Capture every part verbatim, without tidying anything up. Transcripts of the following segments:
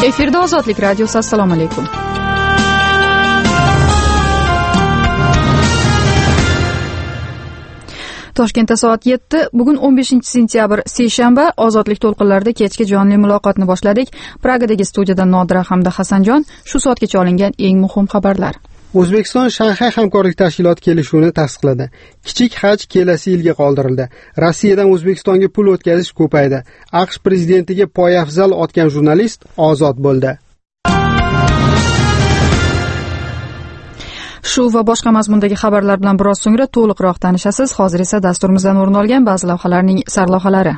Efirda Ozodlik radiosi. Assalomu alaykum. Toshkentda soat yetti. Bugun o'n beshinchi sentyabr, seshanba. Ozodlik to'lqinlarida kechki jonli muloqotni boshladik. Pragadagi studiyadan Nodira hamda Hasanjon. Shu soatgacha olingan eng muhim xabarlar. O'zbekiston Shanxay hamkorlik tashkiloti kelishuvini tasdiqladi. Kichik haj kelasi yilga qoldirildi. Rossiyadan O'zbekistonga pul o'tkazish ko'paydi. AQSh prezidentiga poyafzal otgan jurnalist ozod bo'ldi. Shu va boshqa mazmundagi xabarlar bilan biroz so'ngra to'liqroq tanishasiz. Hozir esa dasturimizdan o'rin olgan ba'zi lavhalarning sarlavhalari.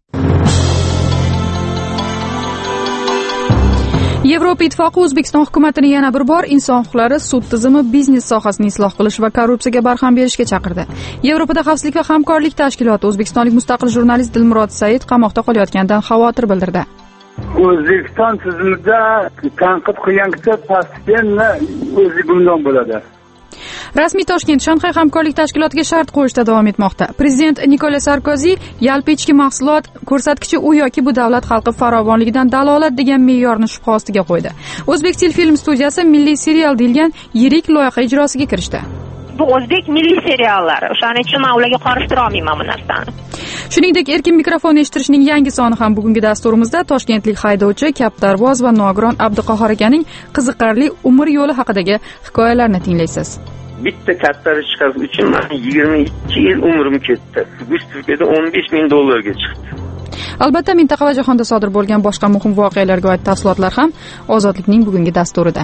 Yevropa Ittifoqi O'zbekiston hukumatini yana bir bor inson huquqlari, sud tizimi, biznes sohasini isloh qilish va korrupsiyaga barham berishga chaqirdi. Yevropada xavfsizlik va hamkorlik tashkiloti o'zbekistonlik mustaqil jurnalist Dilmurod Said qamoqda qolayotganidan xavotir bildirdi. O'zbekiston tizimida tanqid qilgan kishi pastga o'zi gumdon bo'ladi. Rasmiy Toshkent Shanxay hamkorlik tashkilotiga shart qo'yishda davom etmoqda. Prezident Nikola Sarkozi yalpi ichki mahsulot ko'rsatkichi u yoki bu davlat xalqi farovonligidan dalolat degan me'yorni shubha ostiga qo'ydi. O'zbek Telefilm studiyasi milliy serial deyilgan yirik loyiha ijrosiga kirishdi. Bu o'zbek milliy seriallari. O'shaning uchun men ularga qarashtira olmayman bu narsani. Shuningdek, erkin mikrofon eshittirishning yangi soni ham bugungi dasturimizda. Toshkentlik haydovchi Kaptarvoz va Nogiron Abduqahhor akaning qiziqarli umr yo'li haqidagi hikoyalarni tinglaysiz. Bitta kattari chiqarish uchun men yigirma ikki yil umrim ketdi. Bu Turkiyada o'n besh ming dollarga chiqdi. Albatta, mintaqa va jahonda sodir bo'lgan boshqa muhim voqealarga oid tafsilotlar ham Ozodlikning bugungi dasturida.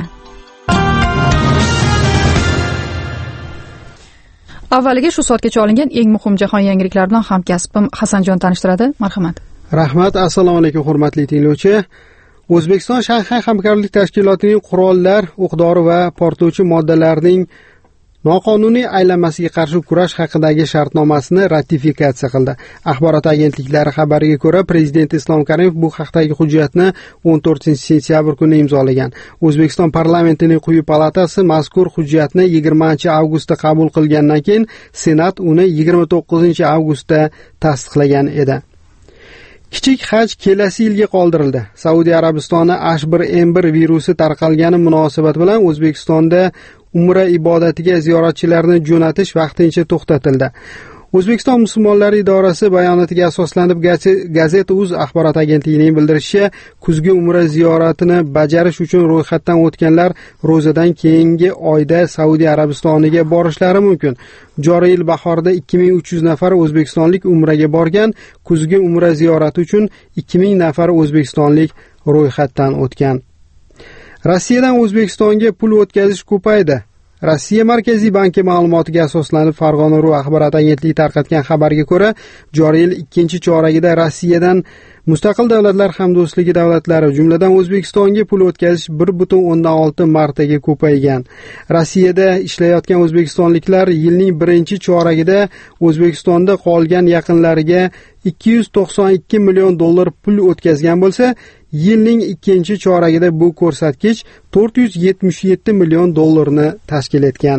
Avvaliga shu soatgacha olingan eng muhim jahon yangiliklari bilan hamkasbim Hasanjon tanishtiradi. Marhamat. Rahmat. Assalomu alaykum hurmatli tinglovchi. O'zbekiston Shanxay hamkorlik tashkilotining qurollar, o'q-dori va portlovchi moddalarning noqonuniy aylanmasiga qarshi kurash haqidagi shartnomasini ratifikatsiya qildi. Axborot agentliklari xabariga ko'ra, Prezident Islom Karimov bu haqdagi hujjatni o'n to'rtinchi sentyabr kuni imzolagan. O'zbekiston parlamentining quyi palatasi mazkur hujjatni yigirmanchi avgustda qabul qilgandan keyin Senat uni yigirma to'qqizinchi avgustda tasdiqlagan edi. Kichik haj kelasi yilga qoldirildi. Saudiya Arabistoni H bir N bir virusi tarqalgani munosabat bilan O'zbekistonda umra ibodatiga ziyoratchilarni jo'natish vaqtincha to'xtatildi. O'zbekiston musulmonlari idorasi bayonotiga asoslanib Gazeta.uz axborot agentligining bildirishicha, kuzgi umra ziyoratini bajarish uchun ro'yxatdan o'tganlar ro'zadan keyingi oyda Saudiya Arabistoniga borishlari mumkin. Joriy yil bahorida ikki ming uch yuz nafar o'zbekistonlik umraga borgan, kuzgi umra ziyorati uchun ikki ming nafar o'zbekistonlik ro'yxatdan o'tgan. Rossiyadan O'zbekistonga pul o'tkazish ko'paydi. Rossiya Markaziy banki ma'lumotiga asoslanib Farg'ona.ru axborot agentligi tarqatgan xabarga ko'ra, joriy yil ikkinchi choragida Rossiyadan mustaqil davlatlar hamdo'stligi davlatlari, jumladan O'zbekistonga pul o'tkazish bir butun o'ndan olti martaga ko'paygan. Rossiyada ishlayotgan o'zbekistonliklar yilning birinchi choragida O'zbekistonda qolgan yaqinlariga ikki yuz to'qson ikki million dollar pul o'tkazgan bo'lsa, yilning ikkinchi choragida bu ko'rsatkich to'rt yuz yetmish yetti million dollarni tashkil etgan.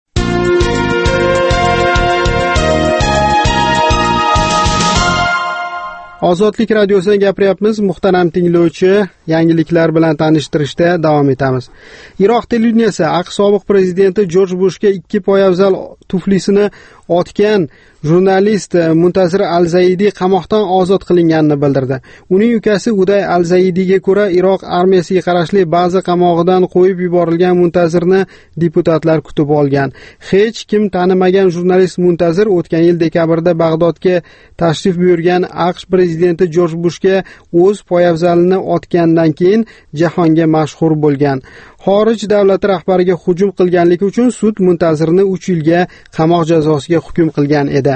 Ozodlik radiosidan gapiryapmiz. Muhtaram tinglovchi, yangiliklar bilan tanishtirishda davom etamiz. Iroq televideniyasi AQSh sobiq prezidenti Jorj Bushga ikki poyafzal tuflisini otgan jurnalist Muntazir Al-Zaidi qamoqdan ozod qilinganini bildirdi. Uning ukasi Uday Al-Zaidiga ko'ra, Iroq armiyasiga qarashli ba'zi qamog'idan qo'yib yuborilgan Muntazirni deputatlar kutib olgan. Hech kim tanimagan jurnalist Muntazir o'tgan yil dekabrda Bag'dodga tashrif buyurgan AQSh prezidenti Jorj Bushga o'z poyafzalini otgandan keyin jahonga mashhur bo'lgan. Xorij davlati rahbariga hujum qilganligi uchun sud Muntazirni uch yilga qamoq jazosiga hukm qilgan edi.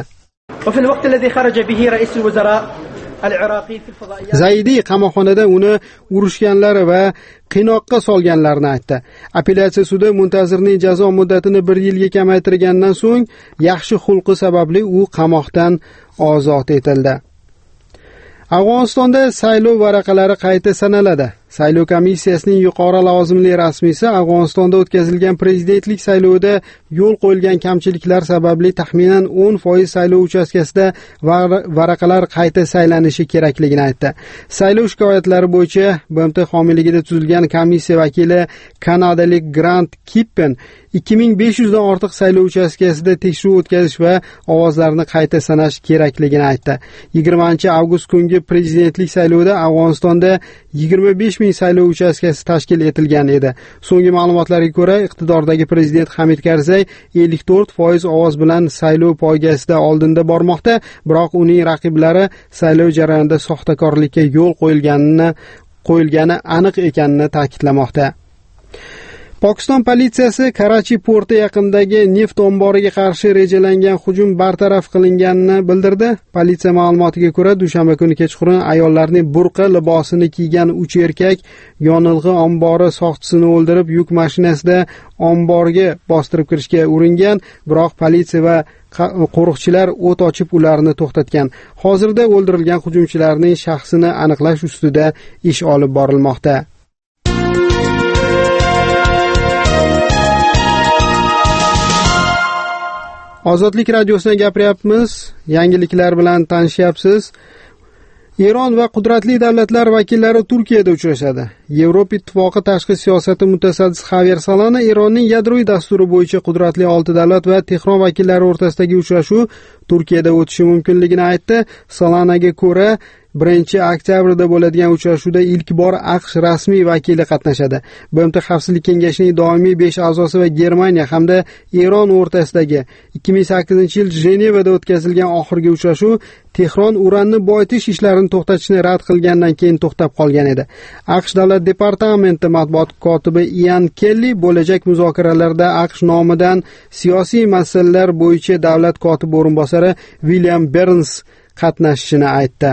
Zaidi qamoqxonada uni urushganlari va qiynoqqa solganlarini aytdi. Apellyatsiya sudi Muntazirning jazo muddatini bir yilga kamaytirgandan so'ng yaxshi xulqi sababli u qamoqdan ozod etildi. Afg'onistonda saylov varaqalari qayta sanaladi. Saylov komissiyasining yuqori lavozimli rasmiysi Afg'onistonda o'tkazilgan prezidentlik saylovida yo'l qo'yilgan kamchiliklar sababli taxminan o'n foiz saylov uchastkasida varaqalar qayta saylanishi kerakligini aytdi. Saylov shikoyatlari bo'yicha B M T homiyligida tuzilgan komissiya vakili kanadalik Grant Kippen ikki ming besh yuz dan ortiq saylov uchastkasida tekshiruv o'tkazish va ovozlarni qayta sanash kerakligini aytdi. yigirmanchi avgust kungi prezidentlik saylovida Afg'onistonda yigirma besh ming saylov uchastkasi tashkil etilgan edi. So'nggi ma'lumotlarga ko'ra, iqtidordagi prezident Hamid Karzay ellik to'rt foiz ovoz bilan saylov poygasida oldinda bormoqda, biroq uning raqiblari saylov jarayonida soxtakorlikka yo'l qo'yilganini qo'yilgani aniq ekanini ta'kidlamoqda. Pokiston politsiyasi Karachi porti yaqinidagi neft omboriga qarshi rejalangan hujum bartaraf qilinganini bildirdi. Politsiya ma'lumotiga ko'ra, dushanba kuni kechqurun ayollarning burqa libosini kiygan uch erkak yonilg'i ombori soqchisini o'ldirib, yuk mashinasida omborga bostirib kirishga uringan, biroq politsiya va qo'riqchilar o't ochib ularni to'xtatgan. Hozirda o'ldirilgan hujumchilarning shaxsini aniqlash ustida ish olib borilmoqda. Ozodlik radiosidan gapiryapmiz. Yangiliklar bilan tanishyapsiz. Eron va qudratli davlatlar vakillari Turkiyada uchrashadi. Yevropa ittifoqi tashqi siyosati mutasaddisi Xavier Solana Eronning yadroviy dasturi bo'yicha qudratli olti davlat va Tehron vakillari o'rtasidagi uchrashuv Turkiyada o'tishi mumkinligini aytdi. Solanaga ko'ra, birinchi oktyabrda bo'ladigan uchrashuvda ilk bor AQSh rasmiy vakili qatnashadi. B M T Xavfsizlik kengashining doimiy besh a'zosi va Germaniya hamda Eron o'rtasidagi ikki ming sakkizinchi yil Jenevada o'tkazilgan oxirgi uchrashuv Tehron uranni boyitish ishlarini to'xtatishni rad qilgandan keyin to'xtab qolgan edi. AQSh davlat departamenti matbuot kotibi Ian Kelly bo'lajak muzokaralarda AQSh nomidan siyosiy masalalar bo'yicha davlat kotibi o'rinbosari William Burns qatnashishini aytdi.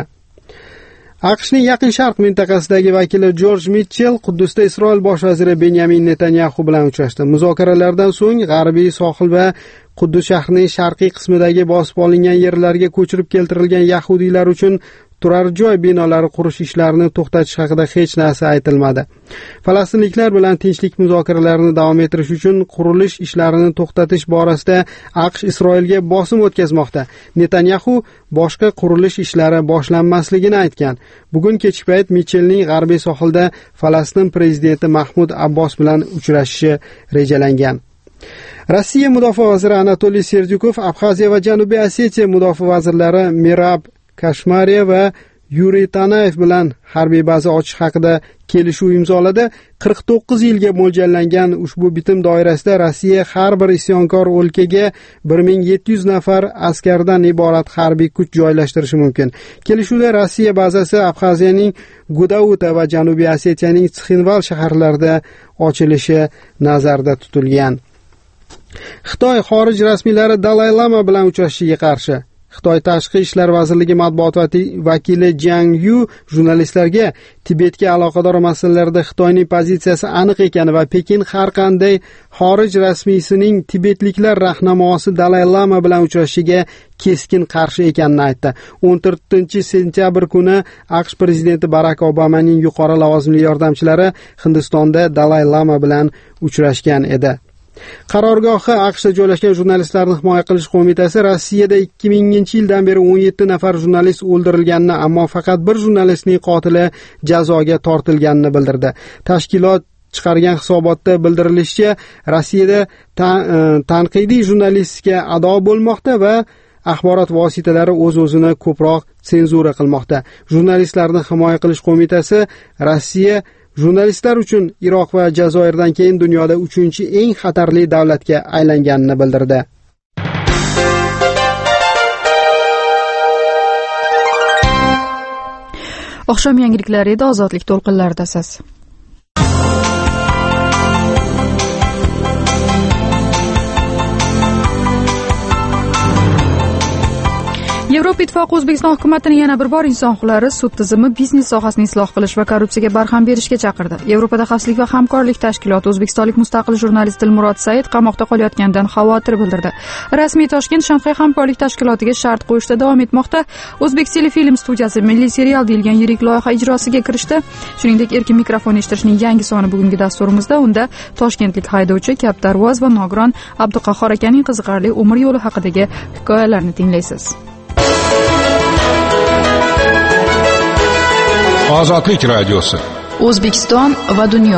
AQShning Yaqin Sharq mintaqasidagi vakili Jorj Mitchell Quddusda Isroil bosh vaziri Benyamin Netanyahu bilan uchrashdi. Muzokaralardan so'ng G'arbiy sohil va Quddus shahrining sharqiy qismidagi bosib olingan yerlarga ko'chirib keltirilgan yahudiylar uchun turar joy binolari qurish ishlarini to'xtatish haqida hech narsa aytilmadi. Falastinliklar bilan tinchlik muzokaralarini davom ettirish uchun qurilish ishlarini to'xtatish borasida AQSh Isroilga bosim o'tkazmoqda. Netanyahu boshqa qurilish ishlari boshlanmasligini aytgan. Bugun kechki payt Mitchellning G'arbiy sohilda Falastin prezidenti Mahmud Abbos bilan uchrashishi rejalangan. Rossiya mudofaa vaziri Anatoliy Serdyukov Abxaziya va Janubiy Osetiya mudofaa vazirlari Mirab Kashmariya va Yuriy Tanayev bilan harbiy baza ochish haqida kelishuv imzoladi. qirq to'qqiz yilga mo'ljallangan ushbu bitim doirasida Rossiya har bir isyonkor o'lkaga bir ming yetti yuz nafar askardan iborat harbiy kuch joylashtirishi mumkin. Kelishuvda Rossiya bazasi Abxaziyaning Gudauta va Janubiy Osetiyaning Txinval shaharlarida ochilishi nazarda tutilgan. Xitoy xorij rasmiylari Dalay Lama bilan uchrashishiga qarshi. Xitoy Tashqi ishlar vazirligi matbuot vakili Jiang Yu jurnalistlarga Tibetga aloqador masalalarda Xitoyning pozitsiyasi aniq ekani va Pekin har qanday xorij rasmiysining tibetliklar rahnamosi Dalay Lama bilan uchrashishiga keskin qarshi ekanini aytdi. o'n to'rtinchi sentyabr kuni AQSh prezidenti Barack Obamaning yuqori lavozimli yordamchilari Hindistonda Dalay Lama bilan uchrashgan edi. Qarorgohi AQShda joylashgan jurnalistlarni himoya qilish qo'mitasi Rossiyada ikki minginchi yildan beri o'n yetti nafar jurnalist o'ldirilganini, ammo faqat bir jurnalistning qotili jazoga tortilganini bildirdi. Tashkilot chiqargan hisobotda bildirilishicha, Rossiyada tanqidiy jurnalistika ado bo'lmoqda va axborot vositalari o'z-o'zini ko'proq senzura qilmoqda. Jurnalistlarni himoya qilish qo'mitasi Rossiya jurnalistlar uchun Iroq va Jazoirdan keyin dunyoda uchinchi eng xatarli davlatga aylanganini bildirdi. Oqshom yangiliklari edi, ozodlik to'lqinlaridasiz. Yevropa Yevropa Ittifoqi O'zbekiston hukumatini yana bir bor inson huquqlari, sud tizimi, biznes sohasini isloh qilish va korrupsiyaga barham berishga chaqirdi. Yevropada xavfsizlik va hamkorlik tashkiloti o'zbekistonlik mustaqil jurnalist Dilmurod Said qamoqda qolayotganidan xavotir bildirdi. Rasmiy Toshkent Shanxay hamkorlik tashkilotiga shart qo'yishda davom etmoqda. O'zbek telefilm studiyasi milliy serial deyilgan yirik loyiha ijrosiga kirishdi. Shuningdek, erkin mikrofon eshittirishning yangi soni bugungi dasturimizda. Unda toshkentlik haydovchi Kaptarvoz va nogiron Abduqahhor akaning qiziqarli umr yo'li haqidagi hikoyalarni tinglaysiz. Ozodlik radiosi. O'zbekiston va dunyo.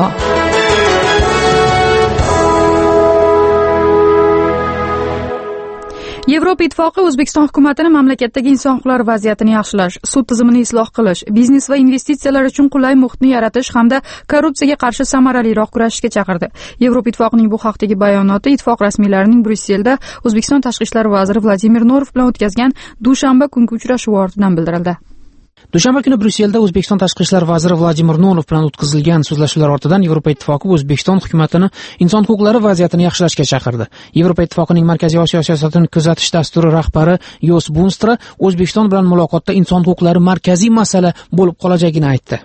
Yevropa Ittifoqi O'zbekiston hukumatini mamlakatdagi inson huquqlari vaziyatini yaxshilash, sud tizimini isloh qilish, biznes va investitsiyalar uchun qulay muhitni yaratish hamda korrupsiyaga qarshi samaraliroq kurashishga chaqirdi. Yevropa Ittifoqining bu haqdagi bayonoti ittifoq rasmiylarining Bryusselda O'zbekiston tashqi ishlar vaziri Vladimir Norov bilan o'tkazgan dushanba kungi uchrashuvi ortidan bildirildi. Dushanba kuni Bryusselda O'zbekiston tashqi ishlar vaziri Vladimir Norov bilan o'tkazilgan so'zlashuvlar ortidan Yevropa Ittifoqi O'zbekiston hukumatini inson huquqlari vaziyatini yaxshilashga chaqirdi. Yevropa Ittifoqining Markaziy Osiyo siyosatini kuzatish dasturi rahbari Jos Bunstra O'zbekiston bilan muloqotda inson huquqlari markaziy masala bo'lib qolajagini aytdi.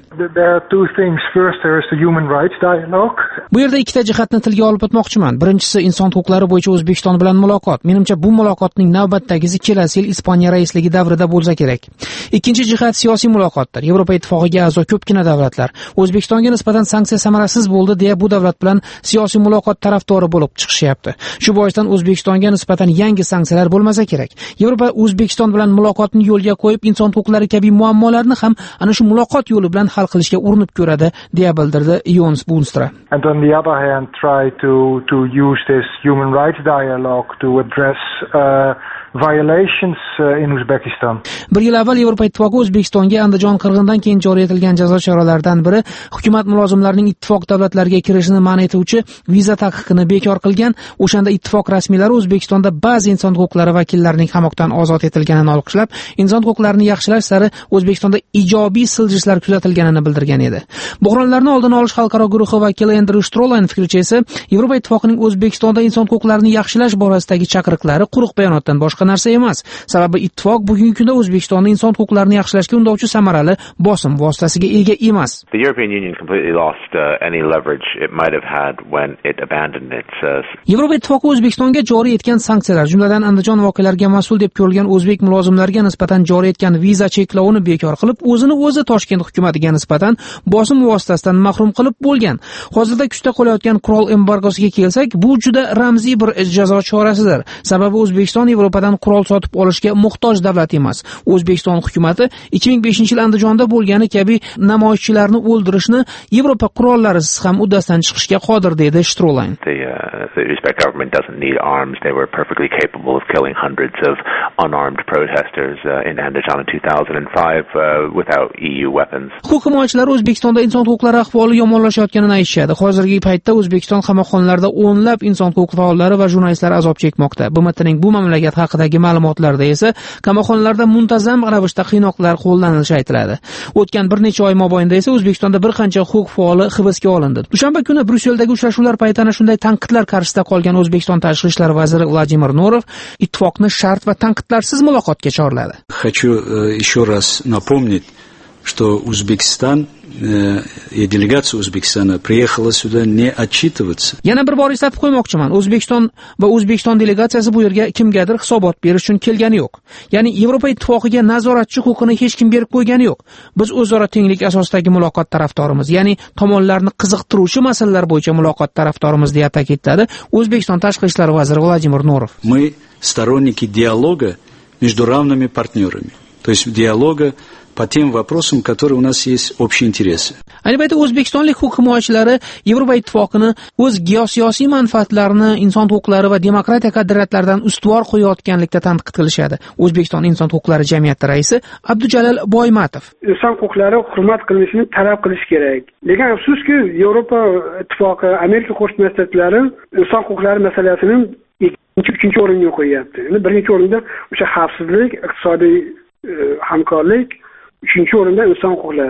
Bu yerda ikkita jihatni tilga olib o'tmoqchiman. Birinchisi inson huquqlari bo'yicha O'zbekiston bilan muloqot. Menimcha bu muloqotning navbatdagisi kelasi yil Ispaniya raisligi davrida bo'lsa kerak. Ikkinchi jihat siyosiy muloqotdir. Yevropa Ittifoqiga a'zo ko'pgina davlatlar O'zbekistonga nisbatan sanksiya samarasiz bo'ldi deya bu davlat bilan siyosiy muloqot tarafdori bo'lib chiqishyapti. Shu boisdan O'zbekistonga nisbatan yangi sanksiyalar bo'lmasa kerak. Yevropa O'zbekiston bilan muloqotni yo'lga qo'yib, inson huquqlari kabi muammolarni ham ana shu muloqot yo'li bilan hal qilishga urinib ko'radi deya bildirdi Jons Bunstra. And on the other hand try to to use this human rights dialogue to address uh, violations uh, in Uzbekistan. Bir yil avval Yevropa Ittifoqi O'zbekistonga Andijon qirg'indan keyin joriy etilgan jazo choralaridan biri hukumat mulozimlarining ittifoq davlatlariga kirishini man etuvchi viza taqiqini bekor qilgan. O'shanda ittifoq rasmiylari O'zbekistonda ba'zi inson huquqlari vakillarining qamoqdan ozod etilganini olqishlab, inson huquqlarini yaxshilash sari O'zbekistonda ijobiy siljishlar kuzatilganini bildirgan edi. Buhronlarni oldini olish xalqaro guruhi vakili Andrew Strolan fikricha esa Yevropa Ittifoqining O'zbekistonda inson huquqlarini yaxshilash borasidagi chaqiriqlari quruq bayonotdan boshqa narsa emas. Sababi ittifoq bugungi kunda O'zbekistonda inson huquqlarini yaxshilashga undovchi samarali bosim vositasiga ega emas. The European Union completely lost uh, any leverage it might have had when it abandoned its uh... Yevropa Ittifoqi O'zbekistonga joriy etgan sanksiyalar, jumladan Andijon voqealariga mas'ul deb ko'rilgan o'zbek mulozimlariga nisbatan joriy etgan viza cheklovini bekor qilib, o'zini o'zi Toshkent hukumatiga nisbatan bosim vositasidan mahrum qilib bo'lgan. Hozirda kuchda qolayotgan qurol embargosiga kelsak, bu juda ramziy bir jazo chorasidir. Sababi O'zbekiston Yevropadan qurol sotib olishga muhtoj davlat emas. O'zbekiston hukumati ikki ming beshinchi yil Andijonda bo'lgani kabi namoyishchilarni o'ldirishni Yevropa qurollarisiz ham uddasidan chiqishga qodir dedi Strolan. The, uh, the Uzbek government doesn't need arms. They were perfectly capable of killing hundreds of unarmed protesters uh, in Andijon in two thousand five uh, without E U weapons. Huquq himoyachilar O'zbekistonda inson huquqlari ahvoli yomonlashayotganini aytishadi. Hozirgi paytda O'zbekiston qamoqxonalarida o'nlab inson huquq faollari va jurnalistlar azob chekmoqda. B M Tning bu mamlakat haqidagi ma'lumotlarda esa qamoqxonalarda muntazam ravishda qiynoqlar qo'llanilishi aytiladi. O'tgan bir necha oy mobaynida esa O'zbekistonda bir qancha huquq faoli hibsga olindi. Dushanba kuni Bryusseldagi uchrashuvlar paytida shunday tanqidlar qarshisida qolgan O'zbekiston tashqi ishlar vaziri Vladimir Norov ittifoqni shart va tanqidlarsiz muloqotga chorladi. Хочу еще раз напомнить, что Узбекистан и делегация Узбекистана приехала сюда не отчитываться. Yana bir bor eslatib qo'ymoqchiman. O'zbekiston va O'zbekiston delegatsiyasi bu yerga kimgadir hisobot berish uchun kelgani yo'q. Ya'ni Yevropa Ittifoqiga nazoratchi huquqini hech kim berib qo'ygani yo'q. Biz o'zaro tenglik asosidagi muloqot tarafdorimiz, ya'ni tomonlarni qiziqtiruvchi masalalar bo'yicha muloqot tarafdorimiz deya ta'kidladi O'zbekiston tashqi ishlar vaziri Vladimir Norov. Мы сторонники диалога между равными партнерами. То есть диалога по тем вопросам, которые у нас есть общие интересы. Ayni paytda O'zbekistonlik huquq himoyachilari Yevropa Ittifoqini o'z geosiyosiy manfaatlarini inson huquqlari va demokratiya qadriyatlaridan ustuvor qo'yayotganlikda tanqid qilishadi. O'zbekiston inson huquqlari jamiyati raisi Abdujalal Boymatov. Inson huquqlari hurmat qilinishini talab qilish kerak. Lekin afsuski, Yevropa Ittifoqi, Amerika Qo'shma Shtatlari inson huquqlari masalasini ikkinchi, uchinchi o'ringa qo'yapti. Endi birinchi o'rinda o'sha xavfsizlik, iqtisodiy hamkorlik, uchinchi o'rinda inson huquqlari.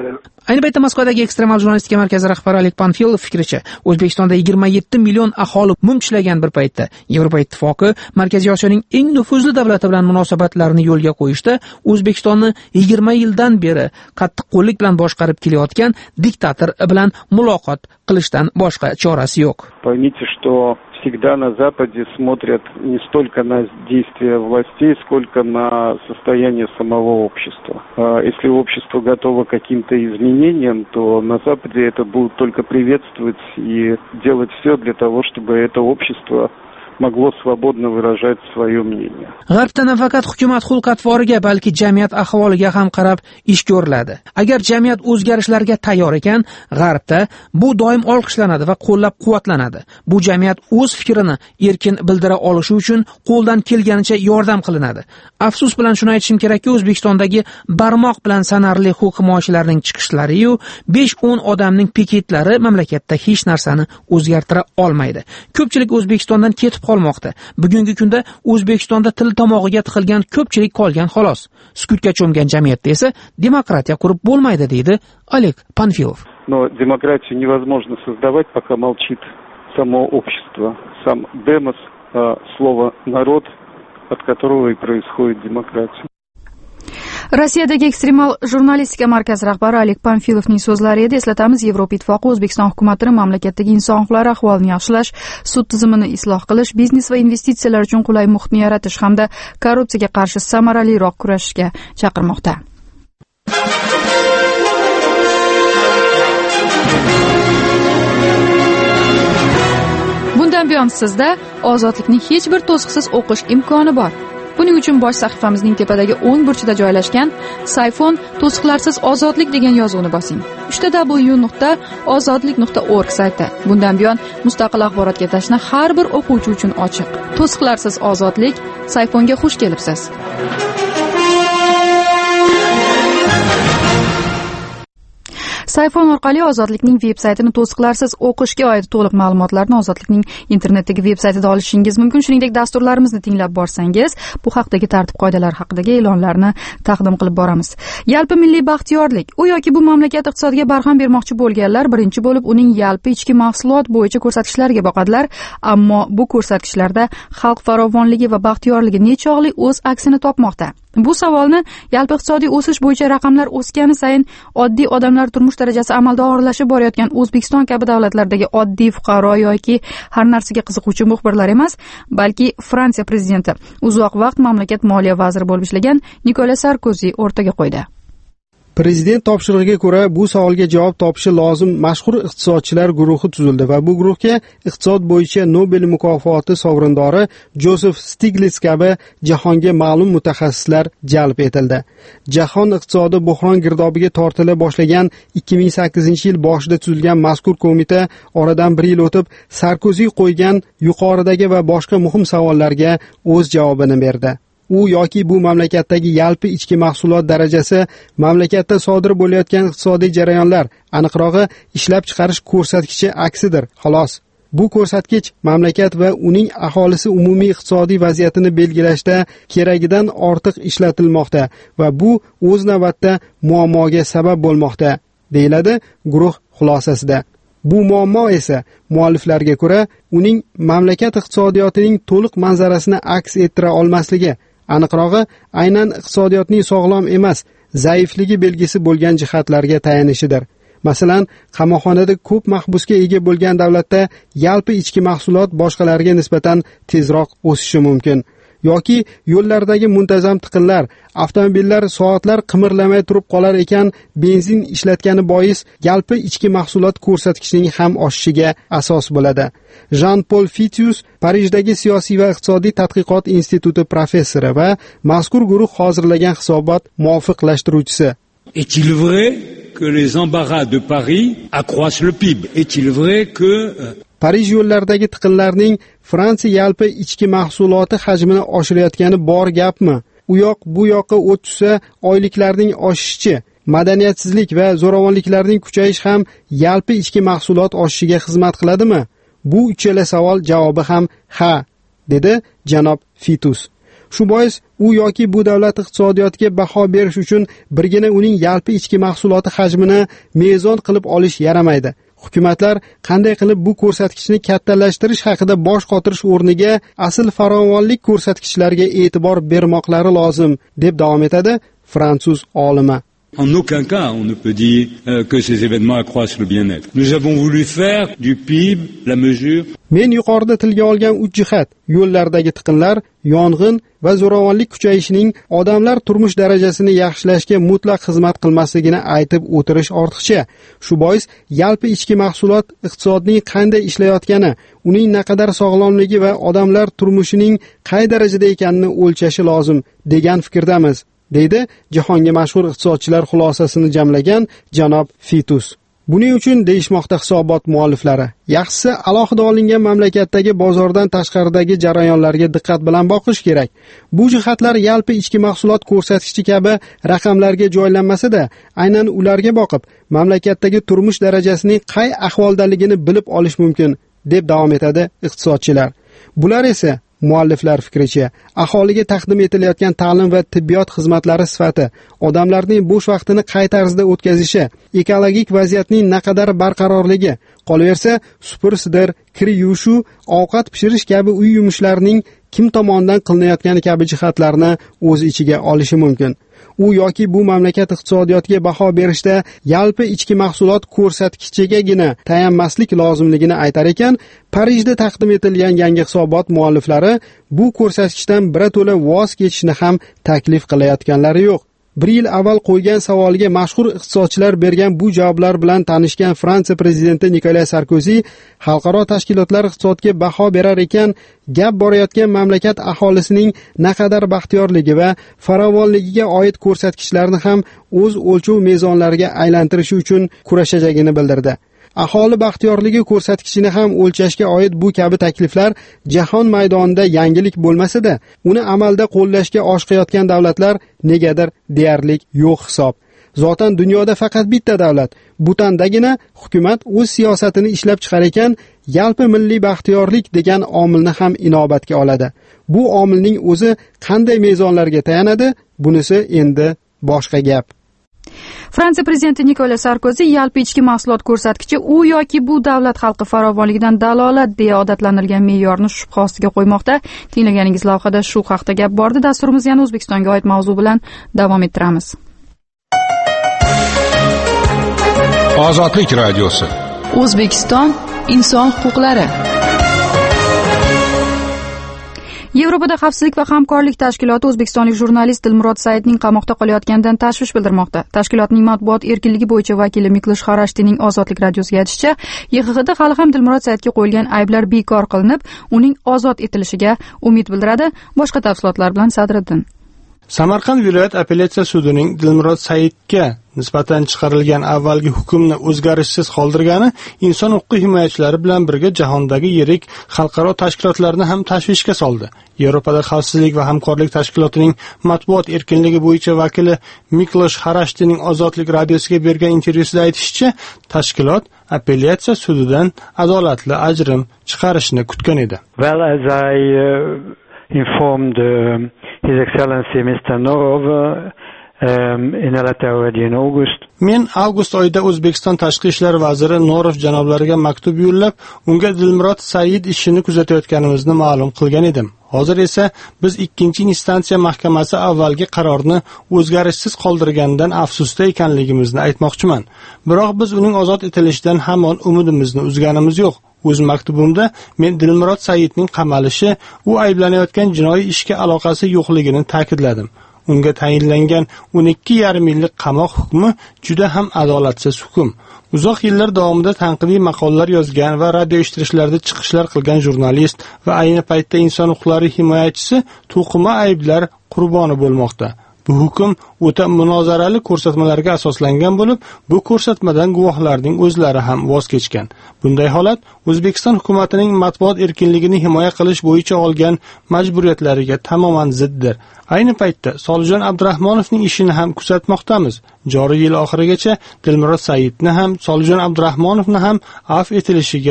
Ayni paytda Moskvadagi ekstremal jurnalistika markazi rahbari Oleg Panfilov fikricha, O'zbekistonda yigirma yetti million aholi mum tishlagan bir paytda Yevropa Ittifoqi Markaziy Osiyoning eng nufuzli davlati bilan munosabatlarni yo'lga qo'yishda O'zbekistonni yigirma yildan beri qattiqqo'llik bilan boshqarib kelayotgan diktator bilan muloqot qilishdan boshqa chorasi yo'q. Поймите, что всегда на Западе смотрят не столько на действия властей, сколько на состояние самого общества. Если общество готово к каким-то изменениям, то на Западе это будут только приветствовать и делать все для того, чтобы это общество могло свободно выражать свое мнение. G'arbda nafaqat hukumat xulq-atvoriga, balki jamiyat ahvoliga ham qarab ish ko'riladi. Agar jamiyat o'zgarishlarga tayyor ekan, G'arbda bu doim olqishlanadi va qo'llab-quvvatlanadi. Bu jamiyat o'z fikrini erkin bildira olishi uchun qo'ldan kelganicha yordam qilinadi. Afsus bilan shuni aytishim kerakki, O'zbekistondagi barmoq bilan sanarli huquq himoyachilarning chiqishlari-yu, besh o'n odamning piketlari mamlakatda hech narsani o'zgartira olmaydi. Ko'pchilik O'zbekistondan ketib qolmoqda. Bugungi kunda O'zbekistonda til tomog'iga tiqilgan ko'pchilik qolgan xolos. Sukutga cho'mgan jamiyatda esa demokratiya qurib bo'lmaydi, deydi Oleg Panfilov. Но демократию невозможно создавать, пока молчит само общество, сам демос, слово народ, от которого и происходит демократия. Rossiyadagi ekstremal jurnalistika markazi rahbari Oleg Panfilovning so'zlari edi. Eslatamiz, Yevropa Ittifoqi O'zbekiston hukumatini mamlakatdagi inson huquqlari ahvolini yaxshilash, sud tizimini isloh qilish, biznes va investitsiyalar uchun qulay muhitni yaratish hamda korrupsiyaga qarshi samaraliroq kurashishga chaqirmoqda. Bundan buyon sizda ozodlikni hech bir to'siqsiz o'qish imkoni bor. Buning uchun bosh sahifamizning tepadagi o'ng burchida joylashgan Sayfon to'siqlarsiz ozodlik degan yozuvni bosing. w w w nuqta ozodlik nuqta org sayti. Bundan buyon mustaqil axborotga tashna har bir o'quvchi uchun ochiq. To'siqlarsiz ozodlik, Sayfonga xush kelibsiz. Sayfon orqali Ozodlikning veb-saytini to'siqlarsiz o'qishga oid to'liq ma'lumotlarni Ozodlikning internetdagi veb-saytida olishingiz mumkin. Shuningdek, dasturlarimizni tinglab borsangiz, bu haqdagi tartib-qoidalar haqidagi e'lonlarni taqdim qilib boramiz. Yalpi milliy baxtiyorlik. U yoki bu mamlakat iqtisodiga barham bermoqchi bo'lganlar birinchi bo'lib uning yalpi ichki mahsulot bo'yicha ko'rsatkichlariga boqadilar, ammo bu ko'rsatkichlarda xalq farovonligi va baxtiyorligi nechog'li o'z aksini topmoqda? Bu savolni yalpi iqtisodiy o'sish bo'yicha raqamlar o'sgani sayin oddiy odamlar turmush darajasi amalda og'irlashib borayotgan O'zbekiston kabi davlatlardagi oddiy fuqaro yoki har narsaga qiziquvchi muxbirlar emas, balki Fransiya prezidenti uzoq vaqt mamlakat moliya vaziri bo'lib ishlagan Nikola Sarkozi o'rtaga qo'ydi. Prezident topshirig'iga ko'ra bu savolga javob topishi lozim mashhur iqtisodchilar guruhi tuzildi va bu guruhga iqtisod bo'yicha Nobel mukofoti sovrindori Joseph Stiglitz kabi jahonga ma'lum mutaxassislar jalb etildi. Jahon iqtisodi buhron girdobiga tortila boshlagan ikki ming sakkizinchi yil boshida tuzilgan mazkur qo'mita oradan bir yil o'tib Sarkozi qo'ygan yuqoridagi va boshqa muhim savollarga o'z javobini berdi. U yoki bu mamlakatdagi yalpi ichki mahsulot darajasi, mamlakatda sodir bo'layotgan iqtisodiy jarayonlar, aniqrog'i ishlab chiqarish ko'rsatkichi aksidir, xolos. Bu ko'rsatkich mamlakat va uning aholisi umumiy iqtisodiy vaziyatini belgilashda keragidan ortiq ishlatilmoqda va bu o'z navbatda muammoga sabab bo'lmoqda, deyiladi guruh xulosasida. Bu muammo esa mualliflarga ko'ra uning mamlakat iqtisodiyotining to'liq manzarasini aks ettira olmasligi, aniqrog'i aynan iqtisodiyotning sog'lom emas, zaifligi belgisi bo'lgan jihatlarga tayanishidir. Masalan, qamoqxonada ko'p mahbusga ega bo'lgan davlatda yalpi ichki mahsulot boshqalarga nisbatan tezroq o'sishi mumkin. Yoki yo'llardagi muntazam tiqinlar, avtomobillar soatlar qimirlamay turib qolar ekan, benzin ishlatgani bois yalpi ichki mahsulot ko'rsatkichining ham oshishiga asos bo'ladi. Jean-Paul Fitius, Parijdagi siyosiy va iqtisodiy tadqiqot instituti professori va mazkur guruh hozirlagan hisobot muvofiqlashtiruvchisi. Est-il vrai que les embarras de Paris accroissent le P I B? Est-il vrai que Parij yo'llaridagi tiqinlarning Fransiya yalpi ichki mahsuloti hajmini oshirayotgani bor gapmi? U yoq bu yoqqa o'tsa oyliklarning oshishi, madaniyatsizlik va zo'ravonliklarning kuchayishi ham yalpi ichki mahsulot oshishiga xizmat qiladimi? Bu uchala savol javobi ham ha, dedi janob Fitus. Shu bois u yoki bu davlat iqtisodiyotiga baho berish uchun birgina uning yalpi ichki mahsuloti hajmini mezon qilib olish yaramaydi. Hukumatlar qanday qilib bu ko'rsatkichni kattalashtirish haqida bosh qotirish o'rniga asl farovonlik ko'rsatkichlariga e'tibor bermoqlari lozim, deb davom etadi fransuz olimi. En aucun cas, on ne peut dire euh, que ces événements accroissent le bien-être. Nous avons voulu faire du P I B la mesure. Men yuqorida tilga olgan uch jihat, yo'llardagi tiqinlar, yong'in va zo'ravonlik kuchayishining odamlar turmush darajasini yaxshilashga mutlaq xizmat qilmasligini aytib o'tirish ortiqcha. Shu bois yalpi ichki mahsulot iqtisodning qanday ishlayotgani, uning naqadar sog'lomligi va odamlar turmushining qay darajada ekanini o'lchashi lozim degan fikrdamiz, deydi jahonga mashhur iqtisodchilar xulosasini jamlagan janob Fitus. Buning uchun deyishmoqda hisobot mualliflari, yaxshisi alohida olingan mamlakatdagi bozordan tashqaridagi jarayonlarga diqqat bilan boqish kerak. Bu jihatlar yalpi ichki mahsulot ko'rsatkichi kabi raqamlarga joylanmasa-da, aynan ularga boqib, mamlakatdagi turmush darajasining qay ahvoldaligini bilib olish mumkin, deb davom etadi iqtisodchilar. Bular esa mualliflar fikricha, aholiga taqdim etilayotgan ta'lim va tibbiyot xizmatlari sifati, odamlarning bo'sh vaqtini qay tarzda o'tkazishi, ekologik vaziyatning naqadar barqarorligi, qolaversa supur-sidir, kir yuvishu, ovqat pishirish kabi uy yumushlarining kim tomonidan qilinayotgani kabi jihatlarni o'z ichiga olishi mumkin. U yoki bu mamlakat iqtisodiyotiga baho berishda yalpi ichki mahsulot ko'rsatkichigagina tayanmaslik lozimligini aytar ekan, Parijda taqdim etilgan yangi hisobot mualliflari bu ko'rsatkichdan birato'la voz kechishni ham taklif qilayotganlari yo'q. Bir yil avval qo'ygan savoliga mashhur iqtisodchilar bergan bu javoblar bilan tanishgan Fransiya prezidenti Nikolas Sarkozy xalqaro tashkilotlar iqtisodga baho berar ekan, gap borayotgan mamlakat aholisining naqadar baxtiyorligi va farovonligiga oid ko'rsatkichlarni ham o'z o'lchov mezonlariga aylantirishi uchun kurashajagini bildirdi. Aholi baxtiyorligi ko'rsatkichini ham o'lchashga oid bu kabi takliflar jahon maydonida yangilik bo'lmasa-da, uni amalda qo'llashga oshiqayotgan davlatlar negadir deyarli yo'q hisob. Zotan dunyoda faqat bitta davlat, Butandagina hukumat o'z siyosatini ishlab chiqar ekan, yalpi milliy baxtiyorlik degan omilni ham inobatga oladi. Bu omilning o'zi qanday mezonlarga tayanadi, bunisi endi boshqa gap. Fransiya prezidenti Nikolas Sarkozy yalpi ichki mahsulot ko'rsatkichi u yoki bu davlat xalqi farovonligidan dalolat deya odatlanilgan me'yorni shubha ostiga qo'ymoqda. Tinglaganingiz lavhada shu haqda gap bordi. Dasturimiz yana O'zbekistonga oid mavzu bilan davom ettiramiz. Ozodlik radiosi. O'zbekiston inson huquqlari. Yevropada xavfsizlik va hamkorlik tashkiloti o'zbekistonlik jurnalist Dilmurod Saidning qamoqda qolayotganidan tashvish bildirmoqda. Tashkilotning matbuot erkinligi bo'yicha vakili Miklosh Xarashtining Ozodlik radiosiga aytishicha, Y X Xda hali ham Dilmurod Saidga qo'yilgan ayblar bekor qilinib, uning ozod etilishiga umid bildiradi. Boshqa tafsilotlar bilan Sadriddin. Samarqand viloyat apellyatsiya sudining Dilmurod Saidga nisbatan chiqarilgan avvalgi hukmni o'zgarishsiz qoldirgani inson huquqi himoyachilari bilan birga jahondagi yirik xalqaro tashkilotlarni ham tashvishga soldi. Yevropada xavfsizlik va hamkorlik tashkilotining matbuot erkinligi bo'yicha vakili Miklosh Xarashtining Ozodlik radiosiga bergan intervyusida aytishicha, tashkilot apellyatsiya sudidan adolatli ajrim chiqarishni kutgan edi. Well, as I uh, informed uh, His Excellency Mister Norov um, in a letter already in August. Men avgust oyida O'zbekiston tashqi ishlar vaziri Norov janoblariga maktub yo'llab, unga Dilmurod Said ishini kuzatayotganimizni ma'lum qilgan edim. Hozir esa biz ikkinchi instansiya mahkamasi avvalgi qarorni o'zgarishsiz qoldirganidan afsusda ekanligimizni aytmoqchiman. Biroq biz uning ozod etilishidan hamon umidimizni uzganimiz yo'q. O'z maktubimda men Dilmurod Saidning qamalishi, u ayblanayotgan jinoiy ishga aloqasi yo'qligini ta'kidladim. Unga tayinlangan o'n ikki yarim yillik qamoq hukmi juda ham adolatsiz hukm. Uzoq yillar davomida tanqidiy maqolalar yozgan va radio eshittirishlarda chiqishlar qilgan jurnalist va ayni paytda inson huquqlari himoyachisi to'qima ayblar qurboni bo'lmoqda. Bu hukm o'ta munozarali ko'rsatmalarga asoslangan bo'lib, bu ko'rsatmadan guvohlarning o'zlari ham voz kechgan. Bunday holat O'zbekiston hukumatining matbuot erkinligini himoya qilish bo'yicha olgan majburiyatlariga tamoman ziddir. Ayni paytda Solijon Abdurahmonovning ishini ham kuzatmoqdamiz. Joriy yil oxirigacha Dilmurod Saidni ham, Solijon Abdurahmonovni ham afv etilishiga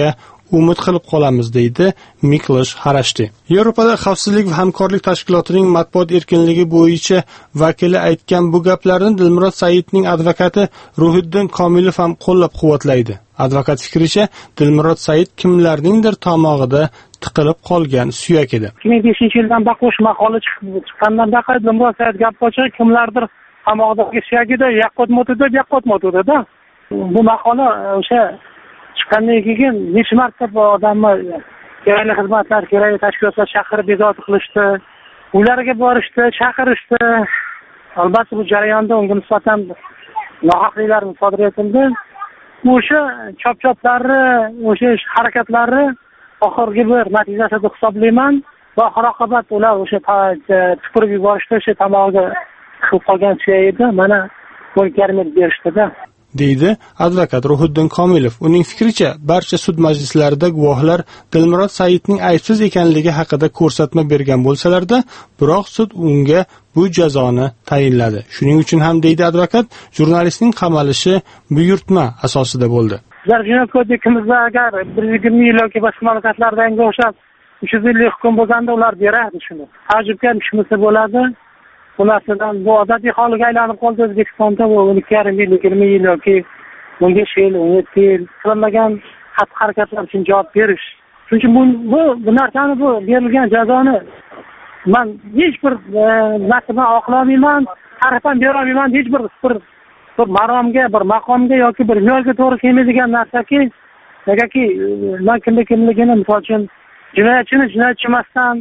umid qilib qolamiz, deydi Miklosh Harashti. Yevropada xavfsizlik va hamkorlik tashkilotining matbuot erkinligi bo'yicha vakili aytgan bu gaplarni Dilmurod Saidning advokati Ruhiddin Komilov ham qo'llab-quvvatlaydi. Advokat fikricha, Dilmurod Said kimlarningdir tomog'ida tiqilib qolgan suyak edi. ikki ming beshinchi yildan baqish maqola chiqqandan baqay Dilmurod Said gap ochib, kimlardir tomog'idagi suyak edi, yaqqotmotuda, yaqqotmotuda. Bu maqola o'sha chiqqandan keyin necha marta bu odamni kerakli xizmatlar, kerakli tashkilotlar chaqirib bezovta qilishdi, ularga borishdi, chaqirishdi. Albatta bu jarayonda unga nisbatan nohaqliklar sodir etildi. O'sha chop-choplarni, o'sha harakatlari oxirgi bir natijasi deb hisoblayman va oxir-oqibat ular o'sha tupurib yuborishdi, o'sha tomog'iga qilib qolgan suyak edi. Mana bu karimni berishdi-da. deydi advokat Ruhiddin Komilov. Uning fikricha, barcha sud majlislarida guvohlar Dilmurod Saidning aybsiz ekanligi haqida ko'rsatma bergan bo'lsalarda, biroq sud unga bu jazoni tayinladi. Shuning uchun ham, deydi advokat, jurnalistning qamalishi buyurtma asosida bo'ldi. Ular jinoyat kodeksida agar bir yuz yigirma yil yoki boshqa mamlakatlardagi o'xshab uch yuz yillik hukm bo'lganda ular beradi shuni. Tajribkor ishmisi bo'ladi. Bu narsadan bu odatiy holiga aylanib qoldi O'zbekistonda. Bu o'n ikki yarim yil, yigirma yil yoki o'n besh yil, o'n yetti yil qilinmagan xatti-harakatlar uchun javob berish. Chunki bu bu, bu narsani bu berilgan jazoni men hech bir narsadan oqlamayman, tarafdan bera olmayman, hech bir bir bir maromga, bir maqomga yoki bir yo'lga to'g'ri kelmaydigan narsaki, negaki men kimda kimligini misol uchun jinoyatchini jinoyatchi emasdan,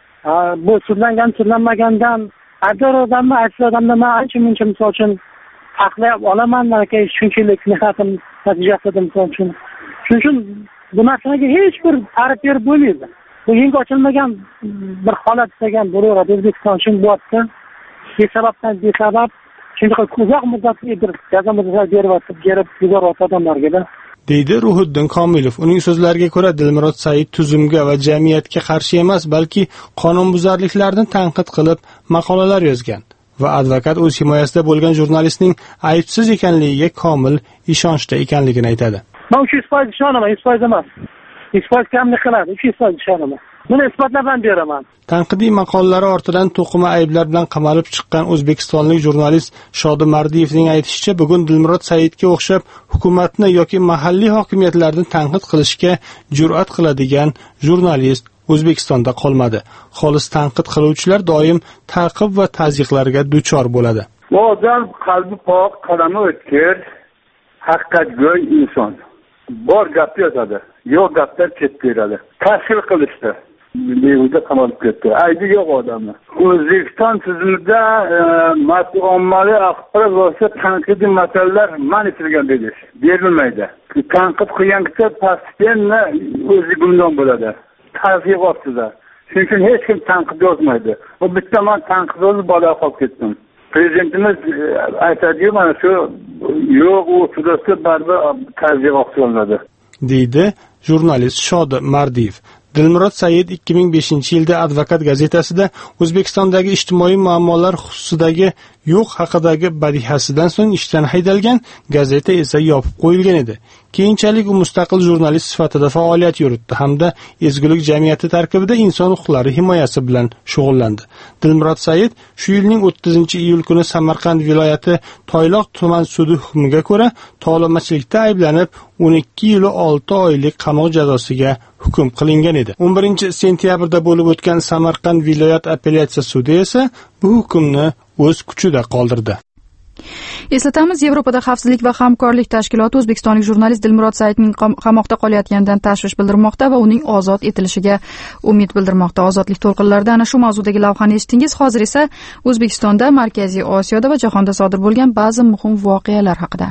bu sudlangan sudlanmagandan agar odamni aytsa odamdan men ancha muncha misol uchun haqlab olaman, malaka shunchalik mehnatim natijasida misol uchun. Shuning uchun bu narsaga hech bir ta'rif berib bo'lmaydi. Bu yangi ochilmagan bir holat degan bo'laveradi O'zbekiston uchun bu yerda. Besababdan besabab shunday uzoq muddatli bir jazo muddati beryapti, berib yuboryapti odamlarga. deydi Ruhiddin Komilov. Uning so'zlariga ko'ra, Dilmurod Said tuzumga va jamiyatga qarshi emas, balki qonunbuzarliklarni tanqid qilib maqolalar yozgan va advokat o'z himoyasida bo'lgan jurnalistning aybsiz ekanligiga komil ishonchda ekanligini aytadi. Men uch yuz foiz ishonaman, yuz foiz emas. yuz foiz kamlik qiladi, uch yuz foiz ishonaman. Buni isbotlab ham beraman. Tanqidiy maqolalari ortidan to'qima ayblar bilan qamalib chiqqan o'zbekistonlik jurnalist Shodi Mardiyevning aytishicha, bugun Dilmurod Saidga o'xshab hukumatni yoki mahalliy hokimiyatlarni tanqid qilishga jur'at qiladigan jurnalist O'zbekistonda qolmadi. Xolis tanqid qiluvchilar doim ta'qib va tazyiqlarga duchor bo'ladi. Bu odam qalbi pok, qalami o'tkir, haqiqatgo'y inson. Bor gap yozadi, yo'q gaplar ketib beradi. Tashkil qilishdi. Behuda qamalib ketdi. Aybi yo'q odamni. O'zbekiston tizimida matbuot ommaviy axborot bo'lsa tanqidiy masalalar man etilgan bo'lish berilmaydi. Tanqid qilgan kishi pastdan o'zi gumdon bo'ladi. Tavsiq ostida. Shuning uchun hech kim tanqid yozmaydi. Bu bitta men tanqid yozib bola qolib ketdim. Prezidentimiz aytadi, mana shu yo'q u sudasi baribir tavsiq ostida deydi jurnalist Shodi Mardiyev. Dilmurod Said ikki ming beshinchi yilda Advokat gazetasida O'zbekistondagi ijtimoiy muammolar xususidagi yo'q haqidagi badihasidan so'ng ishdan haydalgan, gazeta esa yopib qo'yilgan edi. Keyinchalik u mustaqil jurnalist sifatida faoliyat yuritdi hamda ezgulik jamiyati tarkibida inson huquqlari himoyasi bilan shug'ullandi. Dilmurod Said shu yilning o'ttizinchi iyul kuni Samarqand viloyati Toyloq tuman sudi hukmiga ko'ra tovlamachilikda ayblanib o'n ikki yil olti oylik qamoq jazosiga hukm qilingan edi. o'n birinchi sentyabrda bo'lib o'tgan Samarqand viloyat apellyatsiya sudi esa bu hukmni o'z kuchida qoldirdi. Eslatamiz, Yevropada xavfsizlik va hamkorlik tashkiloti o'zbekistonlik jurnalist Dilmurod Saidning qamoqda qolayotganidan tashvish bildirmoqda va uning ozod etilishiga umid bildirmoqda. Ozodlik to'lqinlarida ana shu mavzudagi lavhani eshitdingiz. Hozir esa O'zbekistonda, Markaziy Osiyoda va jahonda sodir bo'lgan ba'zi muhim voqealar haqida.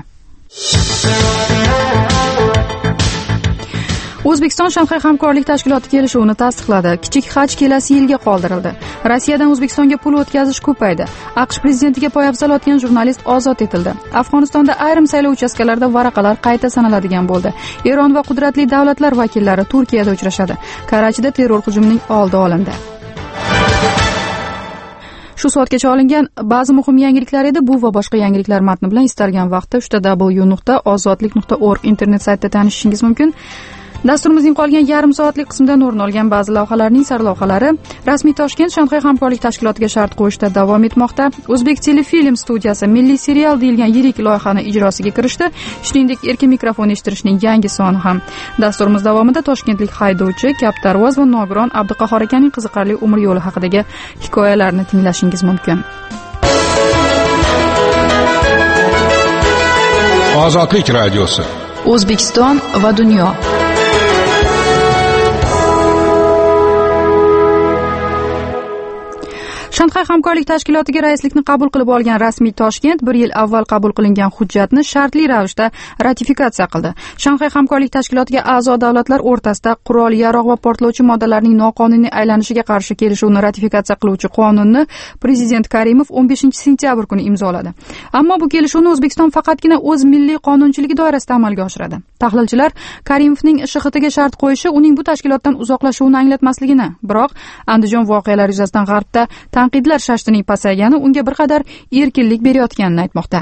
O'zbekiston Shanxay hamkorlik tashkiloti kelishuvini tasdiqladi. Kichik haj kelasi yilga qoldirildi. Rossiyadan O'zbekistonga pul o'tkazish ko'paydi. AQSh prezidentiga poyabzal otgan jurnalist ozod etildi. Afg'onistonda ayrim saylov uchastkalarida varaqalar qayta sanaladigan bo'ldi. Eron va qudratli davlatlar vakillari Turkiyada uchrashadi. Karachida terror hujumining oldi olindi. Shu soatgacha olingan ba'zi muhim yangiliklar edi. Bu va boshqa yangiliklar matni bilan istalgan vaqtda w nuqta ozodlik nuqta org internet saytida tanishishingiz mumkin. Dasturimizning qolgan yarim soatlik qismidan o'rin olgan ba'zi lavhalarning sarlavhalari rasmiy Toshkent Shanxay hamkorlik tashkilotiga shart qo'yishda davom etmoqda. O'zbek telefilm studiyasi milliy serial deyilgan yirik loyihani ijrosiga kirishdi. Shuningdek, erkin mikrofon eshittirishning yangi soni ham. Dasturimiz davomida toshkentlik haydovchi, kaptarvoz va nogiron Abduqahhor akaning qiziqarli umr yo'li haqidagi hikoyalarni tinglashingiz mumkin. Ozodlik radiosi. O'zbekiston va dunyo. Shanxay hamkorlik tashkilotiga raislikni qabul qilib olgan rasmiy Toshkent bir yil avval qabul qilingan hujjatni shartli ravishda ratifikatsiya qildi. Shanxay hamkorlik tashkilotiga a'zo davlatlar o'rtasida qurol, yarog' va portlovchi moddalarning noqonuniy aylanishiga qarshi kelishuvni ratifikatsiya qiluvchi qonunni prezident Karimov o'n beshinchi sentyabr kuni imzoladi. Ammo bu kelishuvni O'zbekiston faqatgina o'z milliy qonunchiligi doirasida amalga oshiradi. Tahlilchilar Karimovning S H Tga shart qo'yishi uning bu tashkilotdan uzoqlashuvini anglatmasligini, biroq Andijon voqealari yuzasidan G'arbda tanqidlar shashtining pasaygani unga bir qadar erkinlik berayotganini aytmoqda.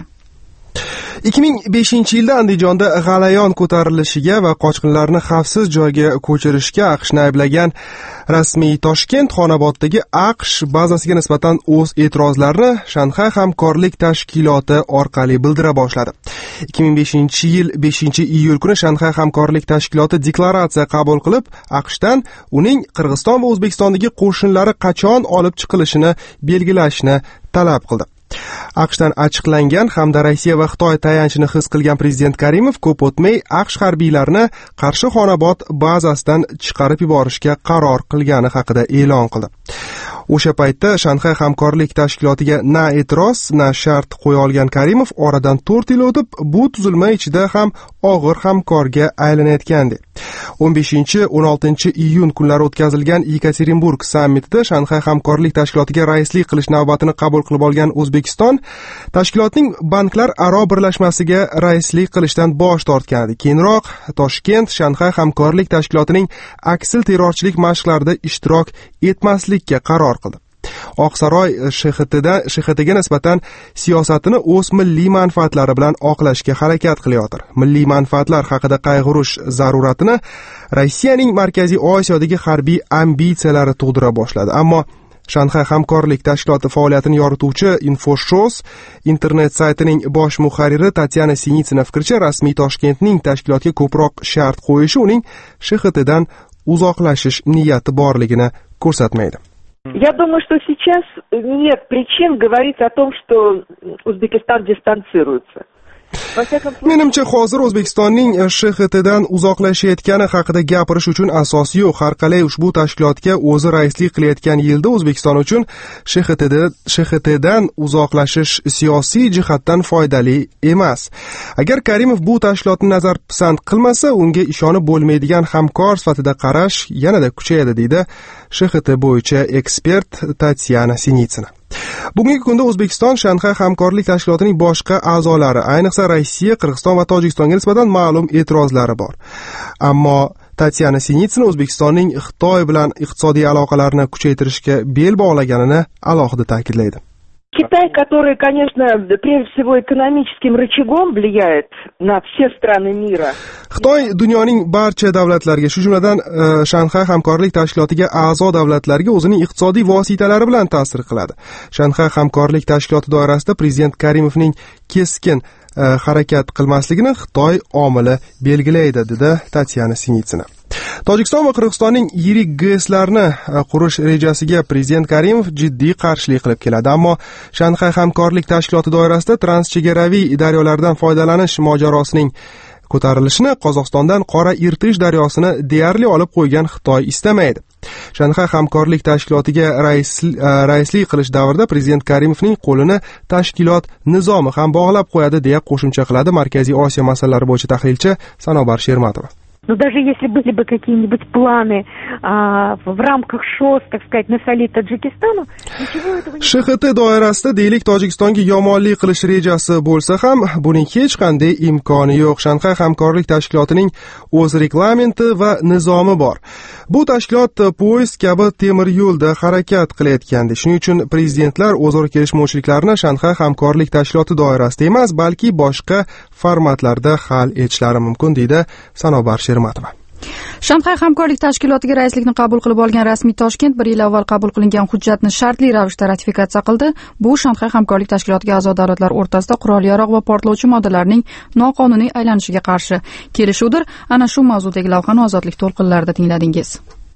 ikki ming beshinchi yilda Andijonda g'alayon ko'tarilishiga va qochqinlarni xavfsiz joyga ko'chirishga AQShni ayblagan rasmiy Toshkent Xonoboddagi AQSh bazasiga nisbatan o'z e'tirozlarini Shanxay hamkorlik tashkiloti orqali bildira boshladi. ikki ming beshinchi yil beshinchi iyul kuni Shanxay hamkorlik tashkiloti deklaratsiya qabul qilib, AQShdan uning Qirg'iziston va O'zbekistondagi qo'shinlari qachon olib chiqilishini belgilashni talab qildi. AQShdan achchiqlangan hamda Rossiya va Xitoy tayanchini his qilgan prezident Karimov ko'p o'tmay AQSh harbiylarini Qarshi Xonobod bazasidan chiqarib yuborishga qaror qilgani haqida e'lon qildi. O'sha paytda Shanxay hamkorlik tashkilotiga na e'tiroz, na shart qo'ya olgan Karimov oradan to'rt yil o'tib, bu tuzilma ichida ham og'ir hamkorga aylanayotgandi. o'n beshinchi o'n oltinchi iyun kunlari o'tkazilgan Yekaterinburg sammitida Shanxay hamkorlik tashkilotiga raislik qilish navbatini qabul qilib olgan O'zbekiston tashkilotning banklar aro birlashmasiga raislik qilishdan bosh tortgandi. Keyinroq Toshkent Shanxay hamkorlik tashkilotining aksil terrorchilik mashqlarida ishtirok etmaslikka qaror qildi. Oqsaroy S H Tda S H Tga nisbatan siyosatini o'z milliy manfaatlari bilan oqlashga harakat qilayotir. Milliy manfaatlar haqida qayg'urish zaruratini Rossiyaning Markaziy Osiyodagi harbiy ambitsiyalari tug'dira boshladi. Ammo Shanxay hamkorlik tashkiloti faoliyatini yorituvchi InfoShows internet saytining bosh muharriri Tatyana Sinitsina fikricha, rasmiy Toshkentning tashkilotga ko'proq shart qo'yishi uning S H Tdan uzoqlashish niyati borligini ko'rsatmaydi. Я думаю, что сейчас нет причин говорить о том, что Узбекистан дистанцируется. Menimcha hozir O'zbekistonning S H Tdan uzoqlashayotgani haqida gapirish uchun asos yo'q. Har qalay ushbu tashkilotga o'zi raislik qilayotgan yilda O'zbekiston uchun S H Tda S H Tdan uzoqlashish siyosiy jihatdan foydali emas. Agar Karimov bu tashkilotni nazar pisand qilmasa, unga ishonib bo'lmaydigan hamkor sifatida qarash yanada kuchayadi, deydi S H T bo'yicha ekspert Tatyana Sinitsina. Bugungi kunda O'zbekiston Shanxay hamkorlik tashkilotining boshqa a'zolari, ayniqsa Rossiya, Qirg'iziston va Tojikistonga nisbatan ma'lum e'tirozlari bor. Ammo Tatyana Sinitsina O'zbekistonning Xitoy bilan iqtisodiy aloqalarini kuchaytirishga bel bog'laganini alohida ta'kidlaydi. Китай, который, конечно, прежде всего экономическим рычагом влияет на все страны мира. Xitoy dunyoning barcha davlatlariga, shu jumladan Shanxay hamkorlik tashkilotiga a'zo davlatlarga o'zining iqtisodiy vositalari bilan ta'sir qiladi. Shanxay hamkorlik tashkiloti doirasida prezident Karimovning keskin harakat qilmasligini Xitoy omili belgilaydi, dedi Tatyana Sinitsina. Tojikiston va Qirg'izistonning yirik GESlarni qurish rejasiga prezident Karimov jiddiy qarshilik qilib keladi, ammo Shanxay hamkorlik tashkiloti doirasida transchegaraviy daryolardan foydalanish mojarosining ko'tarilishini Qozog'istondan Qora Irtish daryosini deyarli olib qo'ygan Xitoy istamaydi. Shanxay hamkorlik tashkilotiga rais, raislik qilish davrida prezident Karimovning qo'lini tashkilot nizomi ham bog'lab qo'yadi, deya qo'shimcha qiladi Markaziy Osiyo masalalari bo'yicha tahlilchi Sanobar Shermatova. Но даже если были бы какие-нибудь планы а, в рамках ШОС, так сказать, насолить Таджикистану, ничего этого не... S H T doirasida deylik Tojikistonga yomonlik qilish rejasi bo'lsa ham, buning hech qanday imkoni yo'q. Shanxay hamkorlik tashkilotining o'z reglamenti va nizomi bor. Bu tashkilot poyezd kabi temir yo'lda harakat qilayotgandi. Shuning uchun prezidentlar o'zaro kelishmovchiliklarni Shanxay hamkorlik tashkiloti doirasida emas, balki boshqa formatlarda hal etishlari mumkin, deydi Sanobar Shermatova. Shanxay hamkorlik tashkilotiga raislikni qabul qilib olgan rasmiy Toshkent bir yil avval qabul qilingan hujjatni shartli ravishda ratifikatsiya qildi. Bu Shanxay hamkorlik tashkilotiga a'zo davlatlar o'rtasida qurol-yarog' va portlovchi moddalarning noqonuniy aylanishiga qarshi kelishuvdir. Ana shu mavzudagi lavhani Ozodlik to'lqinlarida tingladingiz.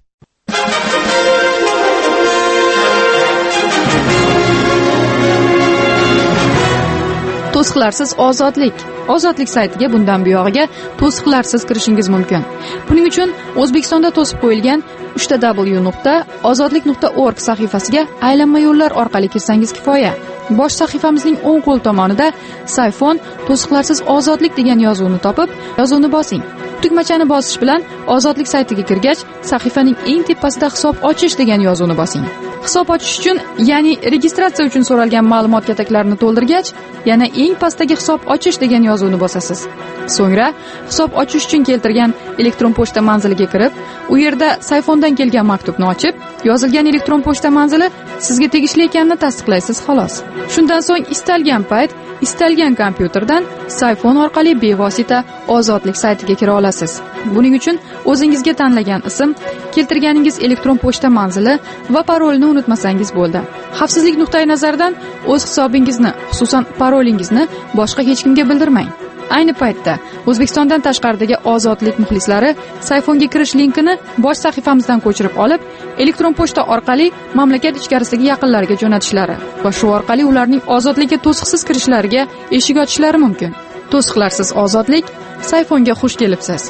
To'siqlarsiz ozodlik. Ozodlik saytiga bundan buyog'iga to'siqlarsiz kirishingiz mumkin. Buning uchun O'zbekistonda to'sib qo'yilgan uch w nuqta ozodlik nuqta org sahifasiga aylanma yo'llar orqali kirsangiz kifoya. Bosh sahifamizning o'ng qo'l tomonida sayfon to'siqlarsiz ozodlik degan yozuvni topib, yozuvni bosing. Tugmachani bosish bilan ozodlik saytiga kirgach, sahifaning eng tepasida hisob ochish degan yozuvni bosing. Hisob ochish uchun, ya'ni registratsiya uchun so'ralgan ma'lumot kataklarini to'ldirgach, yana eng pastdagi hisob ochish degan yozuvni bosasiz. So'ngra hisob ochish uchun keltirgan elektron pochta manziliga kirib, u yerda sayfondan kelgan maktubni ochib, yozilgan elektron pochta manzili sizga tegishli ekanini tasdiqlaysiz xolos. Shundan so'ng istalgan payt, istalgan kompyuterdan sayfon orqali bevosita ozodlik saytiga kira olasiz. Buning uchun o'zingizga tanlagan ism, keltirganingiz elektron pochta manzili va parolni unutmasangiz bo'ldi. Xavfsizlik nuqtai nazaridan o'z hisobingizni, xususan parolingizni boshqa hech kimga bildirmang. Ayni paytda O'zbekistondan tashqaridagi ozodlik muxlislari sayfonga kirish linkini bosh sahifamizdan ko'chirib olib, elektron pochta orqali mamlakat ichkarisidagi yaqinlariga jo'natishlari va shu orqali ularning ozodlikka to'siqsiz kirishlariga eshik ochishlari mumkin. To'siqlarsiz ozodlik, sayfonga xush kelibsiz.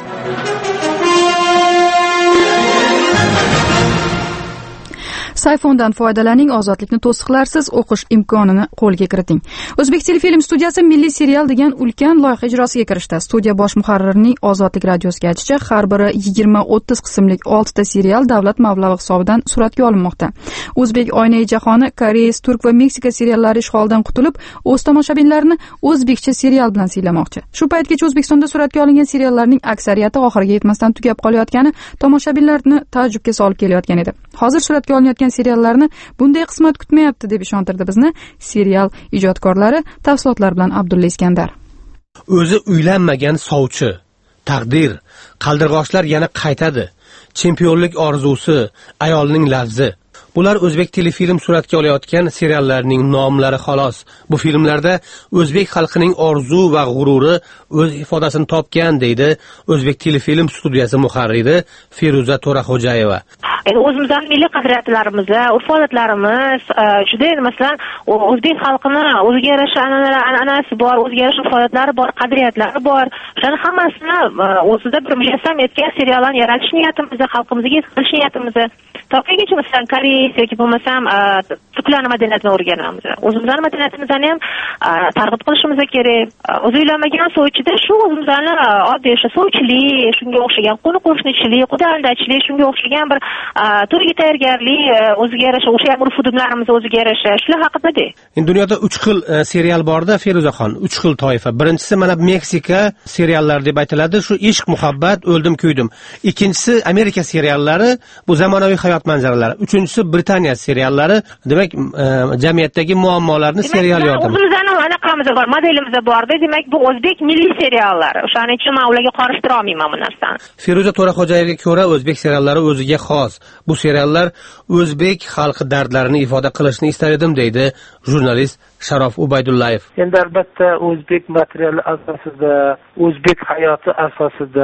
Sayfondan foydalaning, ozodlikni to'siqlarsiz o'qish imkonini qo'lga kiriting. O'zbek telefilm studiyasi milliy serial degan ulkan loyiha ijrosiga kirishdi. Studiya bosh muharririning Ozodlik radiosiga aytishicha, har biri yigirma o'ttiz qismlik oltita serial davlat mablag'i hisobidan suratga olinmoqda. O'zbek Oynai jahoni, Koreys, turk va Meksika seriallari ishg'oldan qutulib, o'z tomoshabinlarini o'zbekcha serial bilan siylamoqchi. Shu paytgacha O'zbekistonda suratga olingan seriallarning aksariyati oxiriga yetmasdan tugab qolayotgani tomoshabinlarni ta'jubga solib kelayotgan edi. Hozir suratga olinayotgan seriallarni bunday qismat kutmayapti deb ishontirdi bizni serial ijodkorlari. Tafsilotlar bilan Abdulla Iskandar. O'zi uylanmagan sovchi, taqdir, qaldirg'ochlar yana qaytadi. Chempionlik orzusi, ayolning lafzi. Bular o'zbek telefilm suratga olayotgan seriallarning nomlari xolos. Bu filmlarda o'zbek xalqining orzu va g'ururi o'z ifodasini topgan, deydi O'zbek telefilm studiyasi muharriri Feruza To'raxo'jayeva. Endi o'zimizning milliy qadriyatlarimiz, urf-odatlarimiz, juda endi masalan, o'zbek xalqini o'ziga yarasha an'anasi bor, o'ziga yarasha urf-odatlari bor, qadriyatlari bor. Shuning hammasini o'zida bir mujassam etgan seriallarni yaratish niyatimiz, xalqimizga yetkazish niyatimiz. To'g'rigacha masalan, Koreys yoki bo'lmasam turklar madaniyatini o'rganamiz. O'zimizning madaniyatimizni ham targ'ib qilishimiz kerak. O'zi uylanmagan sovchida shu o'zimizning oddiy sovchilik, shunga o'xshagan qo'ni-qo'shnichilik, quda-andachilik, shunga o'xshagan bir to'yga tayyorgarlik, o'ziga yarasha o'sha urf-odoblarimiz o'ziga yarasha shular haqida-da. Endi dunyoda uch xil serial borda, Feruzaxon, uch xil toifa. Birinchisi mana Meksika seriallari deb aytiladi, shu ishq, muhabbat, o'ldim, kuydim. Ikkinchisi Amerika seriallari, bu zamonaviy hayot manzaralari. Uchinchisi Britaniya seriallari, demak, jamiyatdagi muammolarni serial yordamida. O'zimizning anaqamiz bor, modelimiz borda, demak, bu o'zbek milliy seriallari. O'shaning uchun men ularga qarashtira olmayman bu narsani. Feruza To'raxo'jayevaga ko'ra, o'zbek seriallari o'ziga xos. Bu seriallar o'zbek xalqi dardlarini ifoda qilishni istar edim, deydi jurnalist Sharof Ubaydullayev. Endi albatta o'zbek materiali asosida, o'zbek hayoti asosida,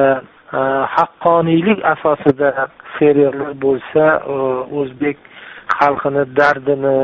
haqqoniylik asosida seriallar bo'lsa, o'zbek xalqini dardini,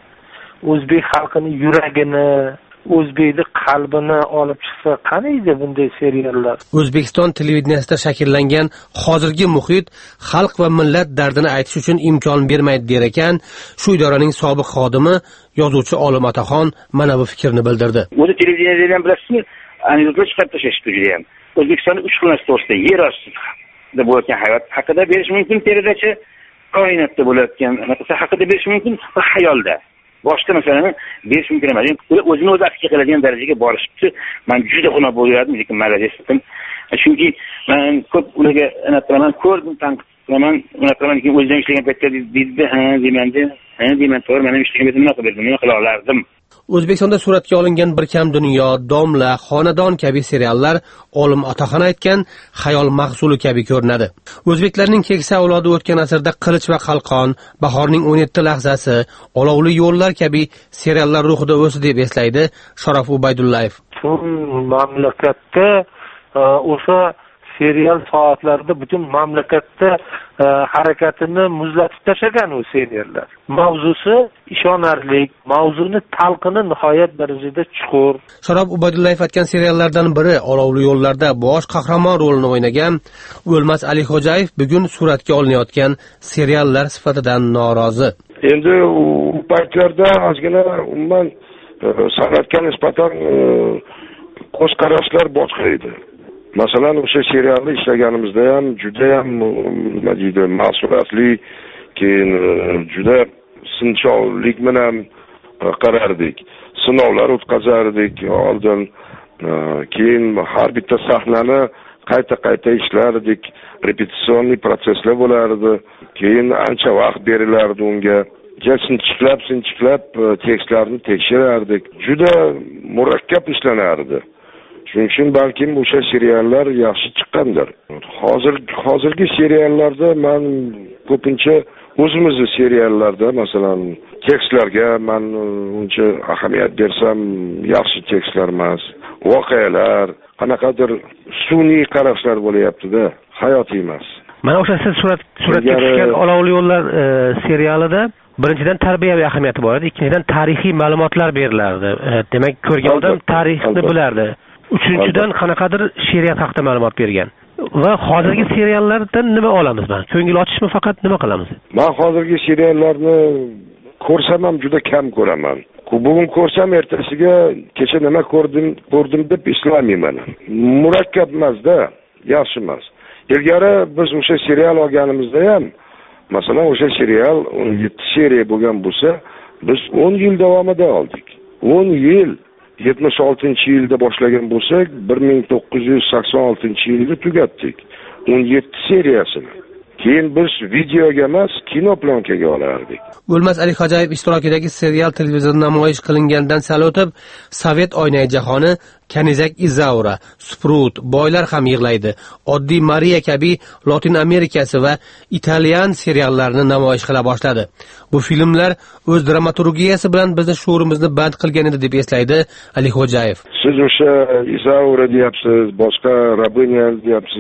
o'zbek xalqini yuragini, o'zbeklik qalbini olib chiqsa qaniydi bunday seriallar? O'zbekiston televideniyasida shakllangan hozirgi muhit xalq va millat dardini aytish uchun imkon bermaydi der ekan. Shu idoraning sobiq xodimi, yozuvchi Olim Otaxon mana bu fikrni bildirdi. O'zi televideniyada ham bilasizmi, anekdotlar chiqarib tashlashdi juda ham. O'zbekistonda uch xil narsa to'g'risida yer ostida bo'layotgan hayot haqida berish mumkin, teridachi koinotda bo'layotgan narsa haqida berish mumkin va xayolda. Boshqa masalani berish mumkin emas. Ular o'zini o'zi aks qiladigan darajaga borishibdi. Men juda xunob bo'lardim, lekin malades etdim. Chunki men ko'p ularga anaqilaman, ko'rdim, tanqid qilaman, anaqilaman, lekin o'zim ishlagan paytda deydi, ha, demandi, ha, deman, to'g'ri, men ishlagan paytda nima qilib berdim, nima qila olardim. O'zbekistonda suratga olingan Bir kam dunyo, Domla, Xonadon kabi seriallar olim otaxon aytgan xayol mahsuli kabi ko'rinadi. O'zbeklarning keksa avlodi o'tgan asrda Qilich va Qalqon, Bahorning o'n yetti lahzasi, Olovli yo'llar kabi seriallar ruhida o'sdi deb eslaydi Sharof Ubaydullayev. Butun mamlakatda o'sha serial soatlarida butun mamlakatda harakatini muzlatib tashlagan u seriallar. Mavzusi ishonarli, mavzuni talqini nihoyat darajada chuqur. Sharof Ubaydullayev aytgan seriallardan biri Olovli yo'llarda bosh qahramon rolini o'ynagan O'lmas Alixo'jayev bugun suratga olinayotgan seriallar sifatidan norozi. Endi u paytlarda ozgina umuman san'atga nisbatan qo'sh qarashlar boshqa edi. Masalan, o'sha serialni ishlaganimizda ham juda ham nima deydi, mas'uliyatli, keyin juda sinchkovlik bilan qarardik. Sinovlar o'tkazardik oldin, keyin har bitta sahnani qayta-qayta ishlardik, repetisionniy proseslar bo'lardi, keyin ancha vaqt berilardi unga. Sinchiklab, sinchiklab tekstlarni tekshirardik. Juda murakkab ishlanardi. Shuning uchun balkim o'sha seriallar yaxshi chiqqandir. Hozir hozirgi seriallarda men ko'pincha o'zimizning seriallarda, masalan, tekstlarga men uncha ahamiyat bersam, yaxshi tekstlar emas. Voqealar, qanaqadir sun'iy qarashlar bo'layapti-da, hayotiy emas. Mana o'sha siz surat suratga tushgan Olovli yo'llar serialida birinchidan tarbiyaviy ahamiyati bor edi, ikkinchidan tarixiy ma'lumotlar berilardi. Demak, ko'rgan odam tarixni bilardi. Uchinchidan qanaqadir she'riyat haqida ma'lumot bergan. Va hozirgi seriallardan nima olamiz men? Ko'ngil ochishmi faqat nima qilamiz? Men hozirgi seriallarni ko'rsam ham juda kam ko'raman. Bugun ko'rsam ertasiga kecha nima ko'rdim, ko'rdim deb eslamayman. Murakkab emas-da, yaxshi emas. Ilgari biz o'sha serial olganimizda ham, masalan, o'sha serial o'n yetti seriya bo'lgan bo'lsa, biz o'n yil davomida oldik. o'n yil yetmish oltinchi yilda boshlagan bo'lsak, bir ming to'qqiz yuz sakson oltinchi yilda tugatdik. o'n yetti seriyasini. Keyin biz videoga emas, kino plonkaga olardik. O'lmas Alixo'jayev ishtirokidagi serial televizorda namoyish qilingandan sal o'tib, Sovet oynai jahoni, Kanizak Izaura, Sprut, Boylar ham yig'laydi, Oddiy Mariya kabi Latin Amerikasi va Italyan seriallarini namoyish qila boshladi. Bu filmlar o'z dramaturgiyasi bilan bizni shuurimizni band qilgan edi deb eslaydi Alixo'jayev. Siz o'sha Izaura deyapsiz, boshqa Rabinya deyapsiz,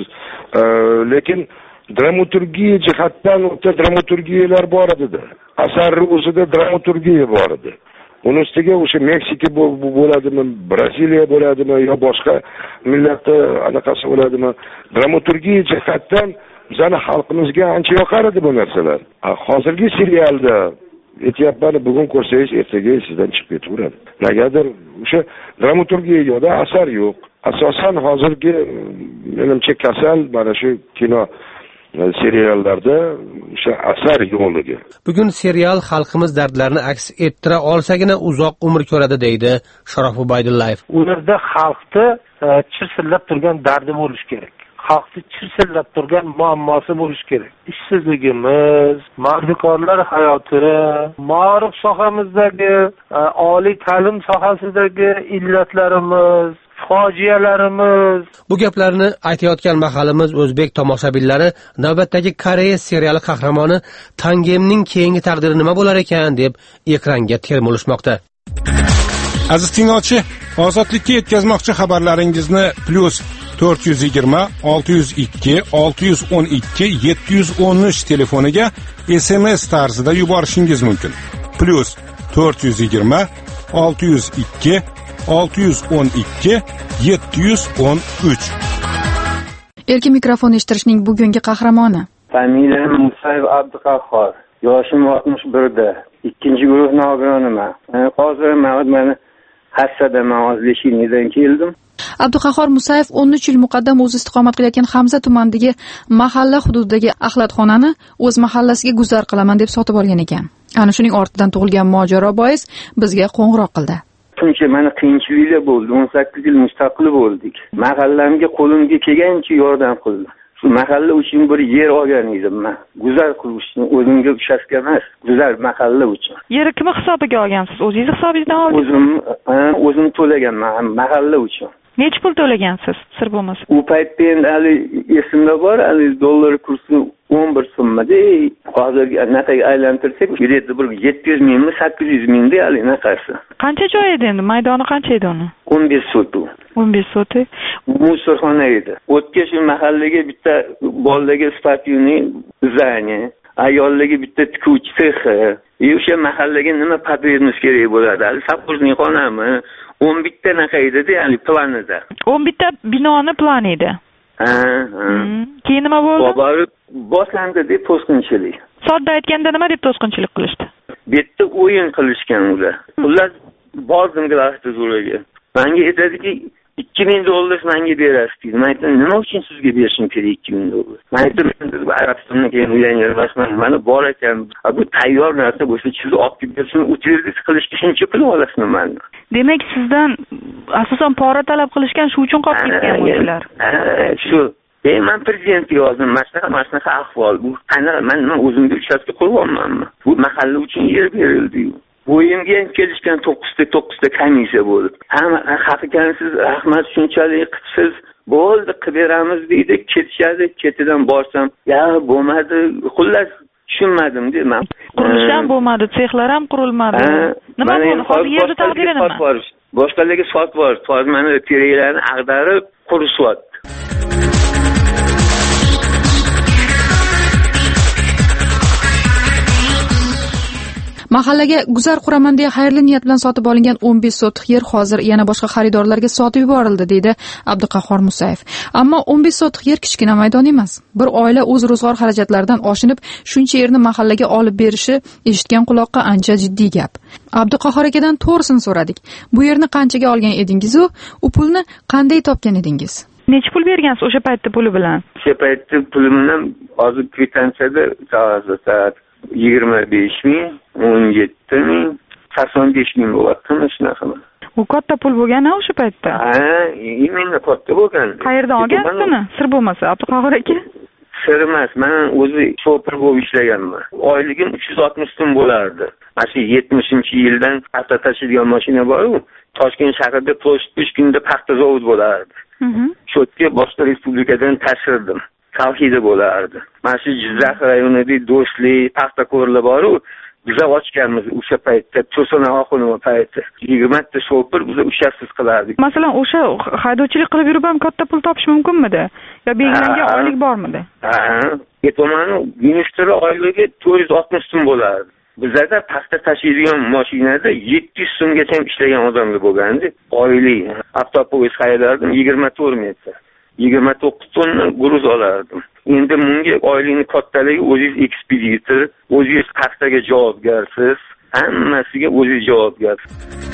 lekin dramaturgiya jihatdan o'ta dramaturgiyalar bor edi-da. Asarni o'zida dramaturgiya bor edi. Uning ustiga o'sha Meksika bo'ladimi, Braziliya bo'ladimi yo boshqa millatda anaqasi bo'ladimi, dramaturgiya jihatdan bizning xalqimizga ancha yoqar edi bu narsalar. Hozirgi serialda aytyapman, bugun ko'rsangiz ertaga sizdan chiqib ketaveradi. Negadir o'sha dramaturgiya yo'da asar yo'q. Asosan hozirgi menimcha kasal mana shu kino seriallarda o'sha asar yo'qligi. Bugun serial xalqimiz dardlarini aks ettira olsagina uzoq umr ko'radi deydi Sharof Ubaydullayev. Ularda xalqda chirsillab turgan dardi bo'lish kerak. Xalqni chirsillab turgan muammosi bo'lish kerak. Ishsizligimiz, mardikorlar hayoti, ma'rif sohamizdagi, oliy ta'lim sohasidagi illatlarimiz, fojialarimiz. Bu gaplarni aytayotgan mahalimiz o'zbek tomoshabinlari navbatdagi Koreya seriali qahramoni Tangemning keyingi taqdiri nima bo'lar ekan deb ekranga termilishmoqda. Aziz tinglovchi, ozodlikka yetkazmoqchi xabarlaringizni plus to'rt yuz yigirma olti yuz ikki olti yuz o'n ikki yetti yuz o'n uch telefoniga S M S tarzida yuborishingiz mumkin. plus to'rt yuz yigirma olti yuz ikki olti yuz o'n ikki yetti yuz o'n uch. Erkin mikrofon eshittirishning bugungi qahramoni. Familiyam Musayev Abduqahhor. Yoshim oltmish birda. Ikkinchi guruh nogironiman. Hozir men Hassada ma'ozlashinidan keldim. Abduqahhor Musayev o'n uch yil muqaddam o'zi istiqomat qilayotgan Hamza tumanidagi mahalla hududidagi axlatxonani o'z mahallasiga guzar qilaman deb sotib olgan ekan. Ana shuning ortidan tug'ilgan mojaro bois bizga qo'ng'iroq qildi. Shuncha mana qiyinchiliklar bo'ldi. o'n sakkiz yil mustaqil bo'ldik. Mahallamga qo'limga kelgancha yordam qildim. shu mahalla uchun bir yer olgan edim man. Guzar qilish uchun, o'zimga uchastka emas, guzar mahalla uchun. Yerni kim hisobiga olgansiz? O'zingiz hisobingizdan oldingiz? O'zim, o'zim to'laganman mahalla uchun. Necha pul to'lagansiz, sir bo'lmasa? U paytda endi hali esimda bor, hali dollar kursi o'n bir so'mmada. Hozir naqaga aylantirsak, bir yetti yuz mingmi, sakkiz yuz mingda hali naqasi. Qancha joy edi endi? Maydoni qancha edi uni? o'n besh sotu. o'n besh sotu. Musorxona edi. O'tga shu mahallaga bitta bolaga sportivniy zdание, ayollarga bitta tikuvchi sexi. E o'sha mahallaga nima подвернуть kerak bo'ladi? Hali sapojniy xonami, o'n bitta naqa edi-da, ya'ni planida. o'n bitta binoni plani edi. Ha, ha. Keyin nima bo'ldi? Borib boshlandi deb to'sqinchilik. Sodda aytganda nima deb to'sqinchilik qilishdi? Bu yerda o'yin qilishgan ular. Ular bordim Glasgoga. Menga aytadiki, ikki ming dollar menga berasiz deydi. Men aytdim, nima uchun sizga berishim kerak ikki ming dollar? Men aytdim, Arabistonga keyin uylanayapman. Mana bor ekan, bu tayyor narsa bo'lsa, siz olib kelib bersin, utilizasiya qilishga shuncha pul olasizmi men? Demak, sizdan asosan pora talab qilishgan, shu uchun qolib ketgan o'shalar. Shu E men prezidentga yozdim, mana shunaqa ahvol. Bu qanaqa, men nima o'zimga uchastka qurolmanmi? Bu mahalla uchun yer berildi. Bo'yimga ham kelishgan to'qqizta to'qqizta komissiya bo'lib. Hamma haqiqatsiz rahmat shunchalik qilsiz, bo'ldi qilib beramiz deydi, ketishadi, ketidan borsam, ya bo'lmadi, xullas tushunmadim deyman. Qurilish ham bo'lmadi, sexlar ham qurilmadi. Nima bo'ldi? Hozir yerni taqdiri nima? Boshqalarga sot bor, hozir mana teraklarni ag'darib qurishyapti. Mahallaga guzar quraman deya xayrli niyat bilan sotib olingan o'n besh sotix yer hozir yana boshqa xaridorlarga sotib yuborildi, deydi Abduqahhor Musayev. Ammo o'n besh sotix yer kichkina maydon emas. Bir oila o'z ro'zg'or xarajatlaridan oshinib shuncha yerni mahallaga olib berishi eshitgan quloqqa ancha jiddiy gap. Abduqahhor akadan to'g'risini so'radik. Bu yerni qanchaga olgan edingiz u? U pulni qanday topgan edingiz? Necha pul bergansiz o'sha paytda puli bilan? O'sha paytda pulimdan hozir kvitantsiyada yigirma besh ming, o'n yetti ming, sakson besh ming bo'lyapti shunaqa. U katta pul bo'lgan-a o'sha paytda? Ha, imенно katta bo'lgan. Qayerdan olgansizmi? Sir bo'lmasa, Abduqahhor aka? Sir emas, men o'zi shofir bo'lib ishlaganman. Oyligim uch yuz oltmish so'm bo'lardi. Mana shu yetmishinchi yildan paxta tashiydigan mashina bor-ku, Toshkent shahrida uch kunda paxta zavod bo'lardi. Shu yerga boshqa respublikadan tashirdim. Tavhidi bo'lardi. Mana shu Jizzax rayonida Do'stlik, paxta ko'rlar bor-ku, biz ochganmiz o'sha paytda, To'sona oxunov payti. yigirma ta shofir biz ushasiz qilardik. Masalan, o'sha haydovchilik qilib yurib ham katta pul topish mumkinmidi? Yo belgilangan oylik bormidi? Ha, aytmaman, ministr oyligi to'rt yuz oltmish so'm bo'lardi. Bizda paxta tashiydigan mashinada yetti yuz so'mgacha ishlagan odamlar bo'lgandi. Oylik avtobus haydardim yigirma to'rt metr. yigirma to'qqiz tonna gruz olardim. Endi bunga oylikni kattaligi o'zingiz ekspeditor, o'zingiz paxtaga javobgarsiz, hammasiga o'zingiz javobgarsiz.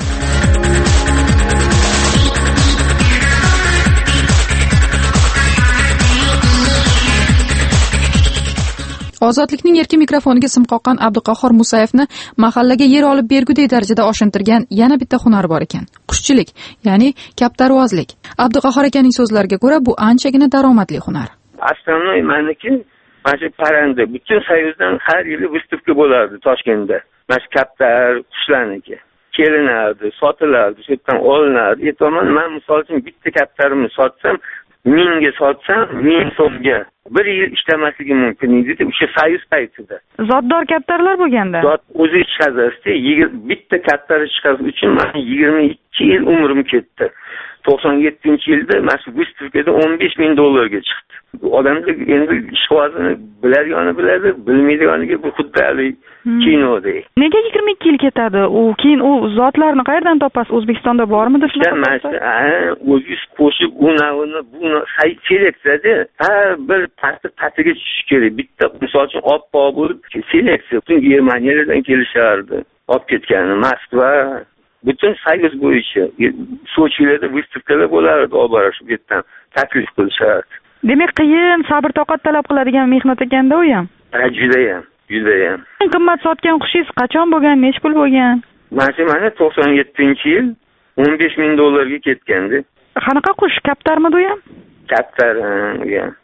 Ozodlikning erkin mikrofoniga sim qoqqan Abduqahhor Musayevni mahallaga yer olib bergudek darajada oshintirgan yana bitta hunar bor ekan. Qushchilik, ya'ni kaptarvozlik. Abduqahhor akaning so'zlariga ko'ra, bu anchagina daromadli hunar. Astronoy meniki, mana shu parranda, butun Soyuzdan har yili выставка bo'lardi Toshkentda. Mana shu kaptar qushlarniki kelinardi, sotilardi, shu yerdan olinardi. Aytaman, men misol uchun bitta kaptarimni sotsam, mingga sotsam, ming so'mga bir yil ishlamasligi mumkin edi. O'sha Soyuz paytida. Zotdor kaptarlar bo'lganda. Zot o'zi chiqazdi. Bitta kaptar chiqarish uchun men yigirma ikki yil umrim ketdi. to'qson yettinchi yilda mana shu выставкада o'n besh ming dollarga chiqdi. Odamlar endi ishqozini biladigani biladi, bilmaydiganiga bu xuddi kinodek. Nega yigirma ikki yil ketadi? U keyin u zotlarni qayerdan topasiz? O'zbekistonda bormidi shunaqa? O'zingiz qo'shib unavini, buni seleksiyada har bir pasti patiga tushish kerak. Bitta misol uchun oppoq bo'lib seleksiya. Butun Germaniyadan kelishardi. Olib ketgani Moskva, butun Soyuz bo'yicha Sochilarda выставкаlar bo'lardi, olib borish bu yerdan taklif qilishardi. Demak, qiyin, sabr toqat talab qiladigan mehnat ekanda u ham. Ha, juda ham, juda ham. Eng qimmat sotgan qushingiz qachon bo'lgan, nech pul bo'lgan? Mana to'qson yettinchi yil o'n besh ming dollarga ketgandi. Qanaqa qush, kaptarmidi u ham? Kaptar,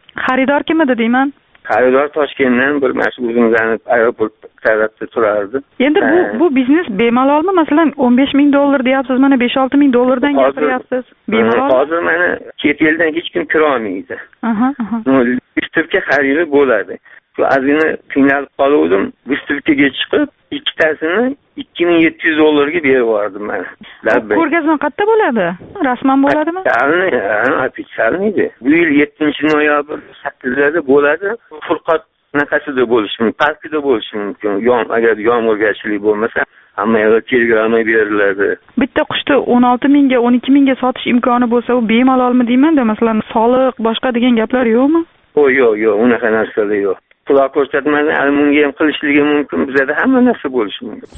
Xaridor kim edi deyman? Xaridor Toshkentdan bir mana shu o'zimizning aeroport tarafda turardi. Endi bu bu biznes bemalolmi? Masalan, o'n besh ming dollar deyapsiz, mana besh olti ming dollardan gapiryapsiz. Bemalol. Hozir mana chet eldan hech kim kira olmaydi. Aha, aha. Vystavka xaridi bo'ladi. Shu azina qiynalib qoldim. Vystavkaga chiqib, ikkitasini ikki ming yetti yuz dollarga berib yubordim men. Ko'rgazma qayerda bo'ladi? Rasman bo'ladimi? Ofitsialniydi. Bu yil yettinchi noyabr sakkizida bo'ladi. Furqat naqasida bo'lishi mumkin, parkida bo'lishi mumkin. Yom agar yomg'irgarchilik bo'lmasa, hamma yerga telegramma beriladi. Bitta qushni o'n olti mingga, o'n ikki mingga sotish imkoni bo'lsa, u bemalolmi deyman-da, masalan, soliq, boshqa degan gaplar yo'qmi? O yo'q, yo'q, unaqa narsalar yo'q. Xudo ko'rsatmasin, almunga ham qilishligi mumkin, bizda hamma narsa bo'lishi mumkin.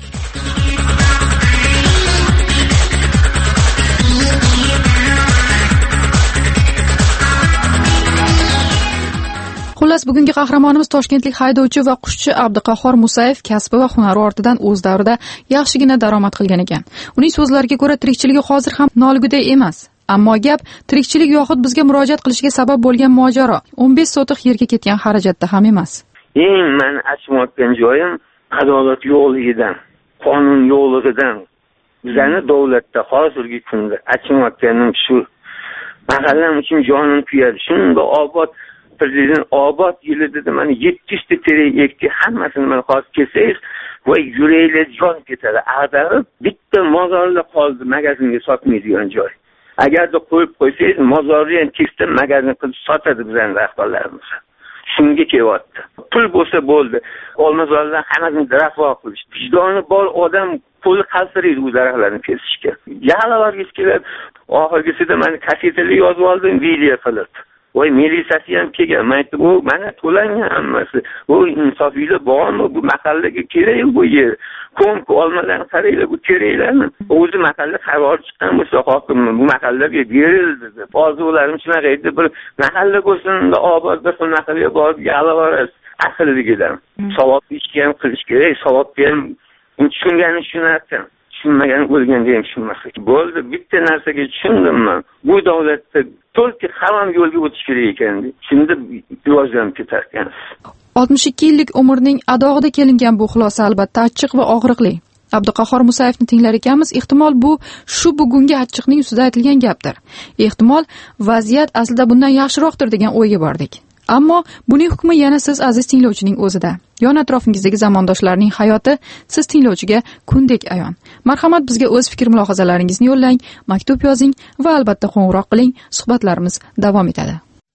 Xullas, bugungi qahramonimiz toshkentlik haydovchi va qushchi Abduqahhor Musayev kasbi va hunari ortidan o'z davrida yaxshigina daromad qilgan ekan. Uning so'zlariga ko'ra, tirikchiligi hozir ham noliguday emas. Ammo gap tirikchilik yoxud bizga murojaat qilishiga sabab bo'lgan mojaro o'n besh sotiq yerga ketgan xarajatda ham emas. Eng men achmoqdan joyim adolat yo'qligidan, qonun yo'qligidan. Bizani davlatda hozirgi kunda achmoqdanim shu. Mahallam uchun jonim kuyadi. Shunda obod prezident obod yili dedi, mana yetmish ta terak ekdi, hammasini men hozir kelsangiz, voy yuraklar jon ketadi. Ag'darib bitta mozorda qoldi, magazinga sotmaydigan joy. Agarda qo'yib qo'ysangiz, mozorni ham kesib magazin qilib sotadi bizning rahbarlarimiz. Shunga kelyapti. Pul bo'lsa bo'ldi. Olmazorlar hammasini rafo qilish. Vijdoni bor odam qo'li qaltiraydi u daraxtlarni kesishga. Yalavargis keladi. Oxirgisida men kasetali yozib oldim, video qilib. Voy militsiyasi ham kelgan. Men aytdim, "U mana to'langan hammasi. Bu insofiylar bormi? Bu mahallaga kerak bu yer. Ko'mk olmalarni qaranglar, bu keraklarni. O'zi mahalla qaror chiqqan bo'lsa hokim bu mahallaga berildi deb. Hozir ularni shunaqa edi, bir mahalla bo'lsin, obod bo'lsin, mahallaga borib yalavorasiz aqlligidan. Savob ishga ham qilish kerak, savobga ham tushungani shunarsan. Tushunmagan o'lganda ham tushunmaslik. Bo'ldi, bitta narsaga tushundim men. Bu davlatda to'lki hamma yo'lga o'tish kerak ekan. Shunda rivojlanib ketar ekan. oltmish ikki yillik umrning adog'ida kelingan bu xulosa albatta achchiq va og'riqli. Abduqahhor Musayevni tinglar ekanmiz, ehtimol bu shu bugungi achchiqning ustida aytilgan gapdir. Ehtimol vaziyat aslida bundan yaxshiroqdir degan o'yga bordik. Ammo buning hukmi yana siz aziz tinglovchining o'zida. Yon atrofingizdagi zamondoshlarning hayoti siz tinglovchiga kundek ayon. Marhamat, bizga o'z fikr mulohazalaringizni yo'llang, maktub yozing va albatta qo'ng'iroq qiling. Suhbatlarimiz davom etadi.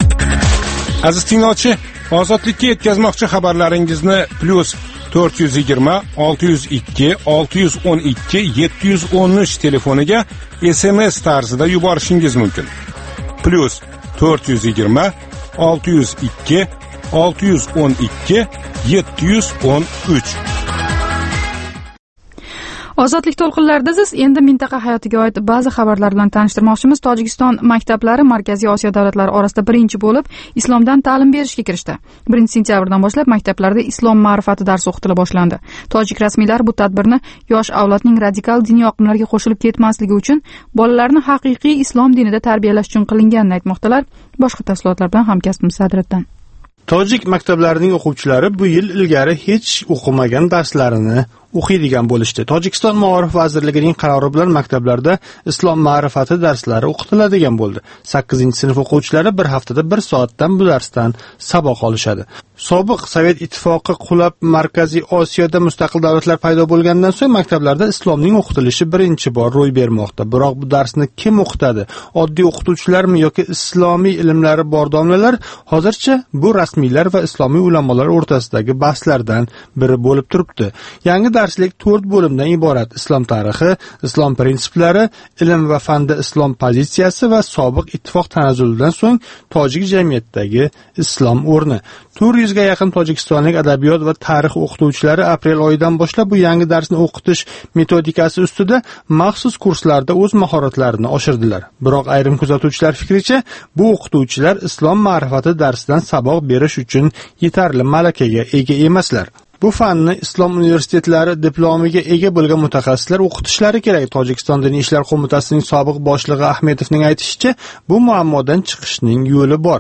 Aziz tinglovchi, ozodlikka yetkazmoqchi xabarlaringizni plus to'rt yuz yigirma olti yuz ikki olti yuz o'n ikki yetti yuz o'n uch telefoniga S M S tarzida yuborishingiz mumkin. plus to'rt yuz yigirma olti yuz ikki olti yuz o'n ikki yetti yuz o'n uch. Ozodlik to'lqinlarida siz endi mintaqa hayotiga oid ba'zi xabarlar bilan tanishtirmoqchimiz. Tojikiston maktablari Markaziy Osiyo davlatlari orasida birinchi bo'lib islomdan ta'lim berishga kirishdi. birinchi sentyabrdan boshlab maktablarda islom ma'rifati darsi o'qitila boshlandi. Tojik rasmiylar bu tadbirni yosh avlodning radikal diniy oqimlarga qo'shilib ketmasligi uchun bolalarni haqiqiy islom dinida tarbiyalash uchun qilinganini aytmoqdalar. Boshqa tafsilotlar bilan hamkasbimiz Sadriddin. Tojik maktablarining o'quvchilari bu yil ilgari hech o'qimagan darslarini o'qiydigan bo'lishdi. Tojikiston Ma'rifat vazirligining qarori bilan maktablarda islom ma'rifati darslari o'qitiladigan bo'ldi. sakkizinchi sinf o'quvchilari bir haftada bir soatdan bu darsdan saboq olishadi. Sobiq Sovet ittifoqi qulab Markaziy Osiyoda mustaqil davlatlar paydo bo'lgandan so'ng maktablarda islomning o'qitilishi birinchi bor ro'y bermoqda. Biroq bu darsni kim o'qitadi? Oddiy o'qituvchilarmi yoki islomiy ilmlari bor domlalar? Hozircha bu rasmiylar va islomiy ulamolar o'rtasidagi bahslardan biri bo'lib turibdi. Yangi darslik to'rt bo'limdan iborat: islom tarixi, islom prinsiplari, ilm va fanda islom pozitsiyasi va sobiq ittifoq tanazzulidan so'ng tojik jamiyatidagi islom o'rni. to'rt yuzga yaqin tojikistonlik adabiyot va tarix o'qituvchilari aprel oyidan boshlab bu yangi darsni o'qitish metodikasi ustida maxsus kurslarda o'z mahoratlarini oshirdilar. Biroq ayrim kuzatuvchilar fikricha, bu o'qituvchilar islom ma'rifati darsidan saboq berish uchun yetarli malakaga ega emaslar. Bu fanni islom universitetlari diplomiga ega bo'lgan mutaxassislar o'qitishlari kerak. Tojikiston Diniy ishlar qo'mitasining sobiq boshlig'i Ahmedovning aytishicha, bu muammodan chiqishning yo'li bor.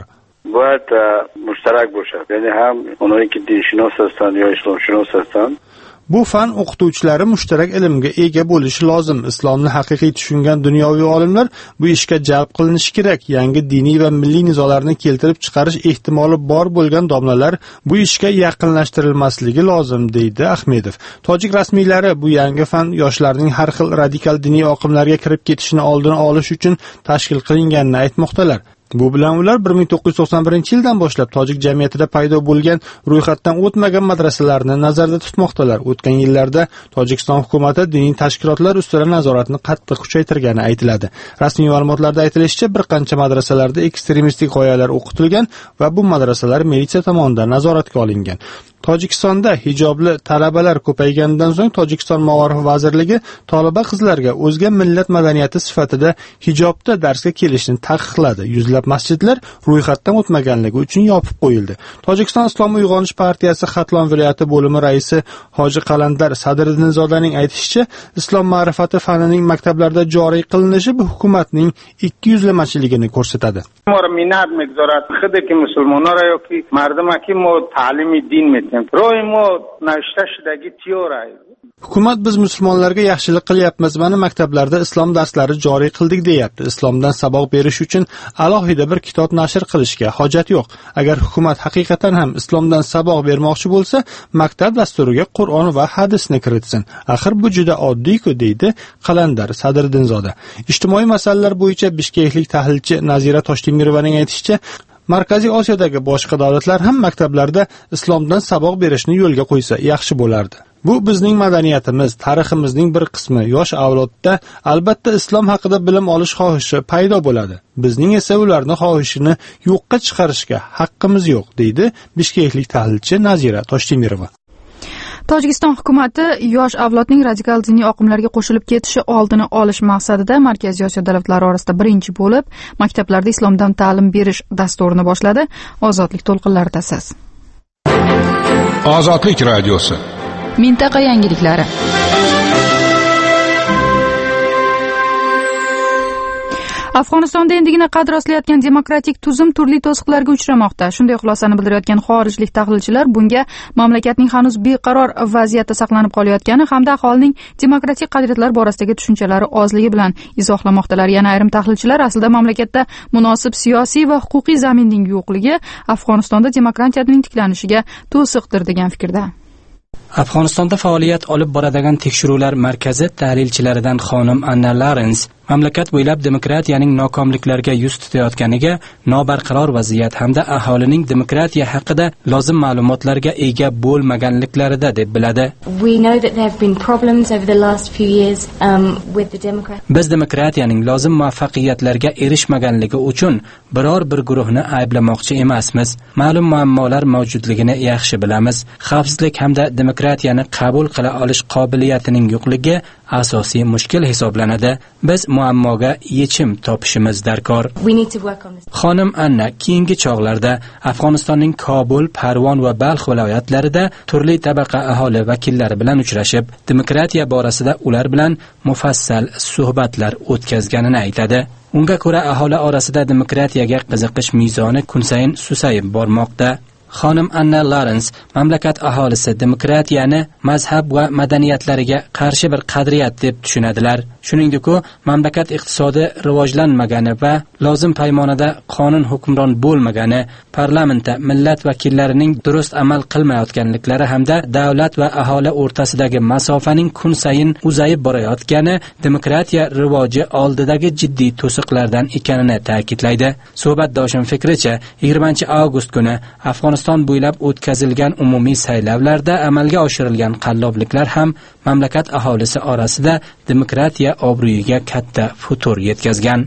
باید مشترک باشه، یعنی هم اونایی که دینشناس هستن یا اسلامشناس هستن bu fan o'qituvchilari mushtarak ilmga ega bo'lishi lozim. Islomni haqiqiy tushungan dunyoviy olimlar bu ishga jalb qilinishi kerak. Yangi diniy va milliy nizolarni keltirib chiqarish ehtimoli bor bo'lgan domlalar bu ishga yaqinlashtirilmasligi lozim, deydi Ahmedov. Tojik rasmiylari bu yangi fan yoshlarning har xil radikal diniy oqimlarga kirib ketishini oldini olish uchun tashkil qilinganini aytmoqdalar. Bu bilan ular bir ming to'qqiz yuz to'qson birinchi yildan boshlab tojik jamiyatida paydo bo'lgan ro'yxatdan o'tmagan madrasalarni nazarda tutmoqdalar. O'tgan yillarda Tojikiston hukumati diniy tashkilotlar ustidan nazoratni qattiq kuchaytirgani aytiladi. Rasmiy ma'lumotlarda aytilishicha, bir qancha madrasalarda ekstremistik g'oyalar o'qitilgan va bu madrasalar militsiya tomonidan nazoratga olingan. Tojikistonda hijobli talabalar ko'payganidan so'ng Tojikiston Ma'arif vazirligi talaba qizlarga o'zga millat madaniyati sifatida hijobda darsga kelishni taqiqladi. Yuzlab masjidlar ro'yxatdan o'tmaganligi uchun yopib qo'yildi. Tojikiston Islom uyg'onish partiyasi Xatlon viloyati bo'limi raisi Hoji Qalandar Sadriddinzodaning aytishicha, islom ma'rifati fanining maktablarda joriy qilinishi bu hukumatning ikki yuzlamachiligini ko'rsatadi. ما را مینت میگذارد خود که مسلمان‌ها را یا که مردم که ما تعلیم دین میدیم روی ما نوشته شدگی تیوره. Hukumat biz musulmonlarga yaxshilik qilyapmiz, mana maktablarda islom darslari joriy qildik deyapti. Islomdan saboq berish uchun alohida bir kitob nashr qilishga hojat yo'q. Agar hukumat haqiqatan ham islomdan saboq bermoqchi bo'lsa, maktab dasturiga Qur'on va hadisni kiritsin. Axir bu juda oddiy-ku, deydi Qalandar Sadriddinzoda. Ijtimoiy masalalar bo'yicha bishkeklik tahlilchi Nazira Toshtemirovaning aytishicha, Markaziy Osiyodagi boshqa davlatlar ham maktablarda islomdan saboq berishni yo'lga qo'ysa yaxshi bo'lardi. Bu bizning madaniyatimiz, tariximizning bir qismi. Yosh avlodda albatta islom haqida bilim olish xohishi paydo bo'ladi. Bizning esa ularni xohishini yo'qqa chiqarishga haqqimiz yo'q, deydi bishkeklik tahlilchi Nazira Toshtemirova. Tojikiston hukumati yosh avlodning radikal diniy oqimlarga qo'shilib ketishi oldini olish maqsadida Markaziy Osiyo davlatlari orasida birinchi bo'lib maktablarda islomdan ta'lim berish dasturini boshladi. Ozodlik to'lqinlarida siz. Ozodlik radiosi. Mintaqa yangiliklari. Afg'onistonda endigina qad rostlayotgan demokratik tuzum turli to'siqlarga uchramoqda. Shunday xulosani bildirayotgan xorijlik tahlilchilar bunga mamlakatning hanuz beqaror vaziyatda saqlanib qolayotgani hamda aholining demokratik qadriyatlar borasidagi tushunchalari ozligi bilan izohlamoqdalar. Yana ayrim tahlilchilar aslida mamlakatda munosib siyosiy va huquqiy zaminning yo'qligi Afg'onistonda demokratiyaning tiklanishiga to'siqdir degan fikrda. Afg'onistonda faoliyat olib boradigan tekshiruvlar markazi tahlilchilaridan xonim Anna Larens mamlakat bo'ylab demokratiyaning nokomliklariga yuz tutayotganiga, nobarqaror vaziyat hamda aholining demokratiya haqida lozim ma'lumotlarga ega bo'lmaganliklarida deb biladi. Biz demokratiyaning lozim muvaffaqiyatlarga erishmaganligi uchun biror bir guruhni ayblamoqchi emasmiz. Ma'lum muammolar mavjudligini yaxshi bilamiz. Xavfsizlik hamda demokratiyani qabul qila olish qobiliyatining yo'qligi asosiy mushkil hisoblanadi. Biz muammoga yechim topishimiz darkor. Xonim Anna keyingi chog'larda Afg'onistonning Kobul, Parvon va Balx viloyatlarida turli tabaqa aholi vakillari bilan uchrashib, demokratiya borasida ular bilan mufassal suhbatlar o'tkazganini aytadi. Unga ko'ra aholi orasida demokratiyaga qiziqish mezoni kun sayin susayib bormoqda. Xonim Anna Larens mamlakat aholisi demokratiyani mazhab va madaniyatlariga qarshi bir qadriyat deb tushunadilar. Shuningdek, mamlakat iqtisodi rivojlanmagani va lozim paymonada qonun hukmron bo'lmagani, parlamentda millat vakillarining durust amal qilmayotganliklari hamda davlat va aholi o'rtasidagi masofaning kun sayin uzayib borayotgani demokratiya rivoji oldidagi jiddiy to'siqlardan ekanini ta'kidlaydi. Suhbatdoshim fikricha, yigirmanchi avgust kuni Afg'oniston bo'ylab o'tkazilgan umumiy saylovlarda amalga oshirilgan qallobliklar ham mamlakat aholisi orasida demokratiya obro'yiga katta futur yetkazgan.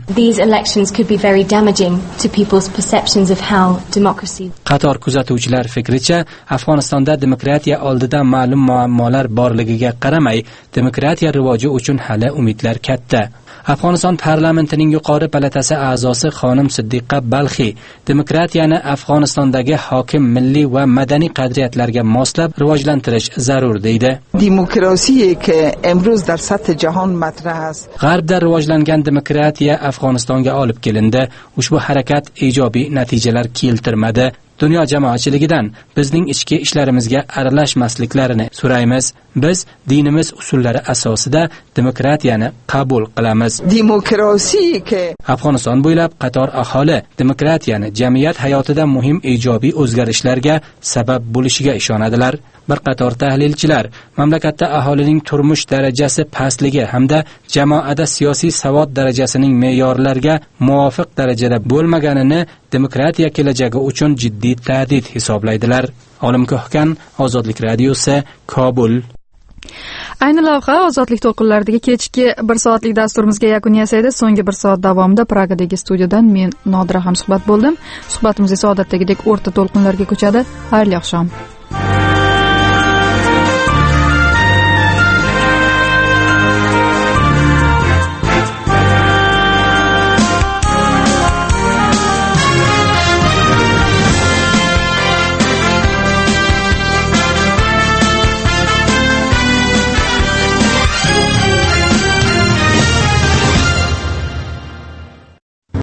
Qator kuzatuvchilar fikricha, Afg'onistonda demokratiya oldida ma'lum muammolar borligiga qaramay, demokratiya rivoji uchun hali umidlar katta. Afg'oniston parlamentining yuqori palatasi a'zosi xonim Siddiqa Balxi demokratiyani Afg'onistondagi hokim milliy va madaniy qadriyatlarga moslab rivojlantirish zarur deydi. Demokratiya که امروز در سطح جهان مطرح emas. G'arbda rivojlangan demokratiya Afg'onistonga olib kelindi. Ushbu harakat ijobiy natijalar keltirmadi. Dunyo jamoatchiligidan bizning ichki ishlarimizga aralashmasliklarini so'raymiz. Biz dinimiz usullari asosida demokratiyani qabul qilamiz. Demokrasiya Afg'oniston bo'ylab qator aholi demokratiyani jamiyat hayotida muhim ijobiy o'zgarishlarga sabab bo'lishiga ishonadilar. Bir qator tahlilchilar mamlakatda aholining turmush darajasi pastligi hamda jamoada siyosiy savod darajasining me'yorlarga muvofiq darajada bo'lmaganini demokratiya kelajagi uchun jiddiy tahdid hisoblaydilar. Olim Ko'hkan, Ozodlik radiosi, Kobul. Ayni lavha Ozodlik to'lqinlaridagi kechki bir soatlik dasturimizga yakun yasaydi. So'nggi bir soat davomida Pragadagi studiyadan men Nodira ham suhbat bo'ldim. Suhbatimiz esa odatdagidek o'rta to'lqinlarga ko'chadi. Xayrli oqshom.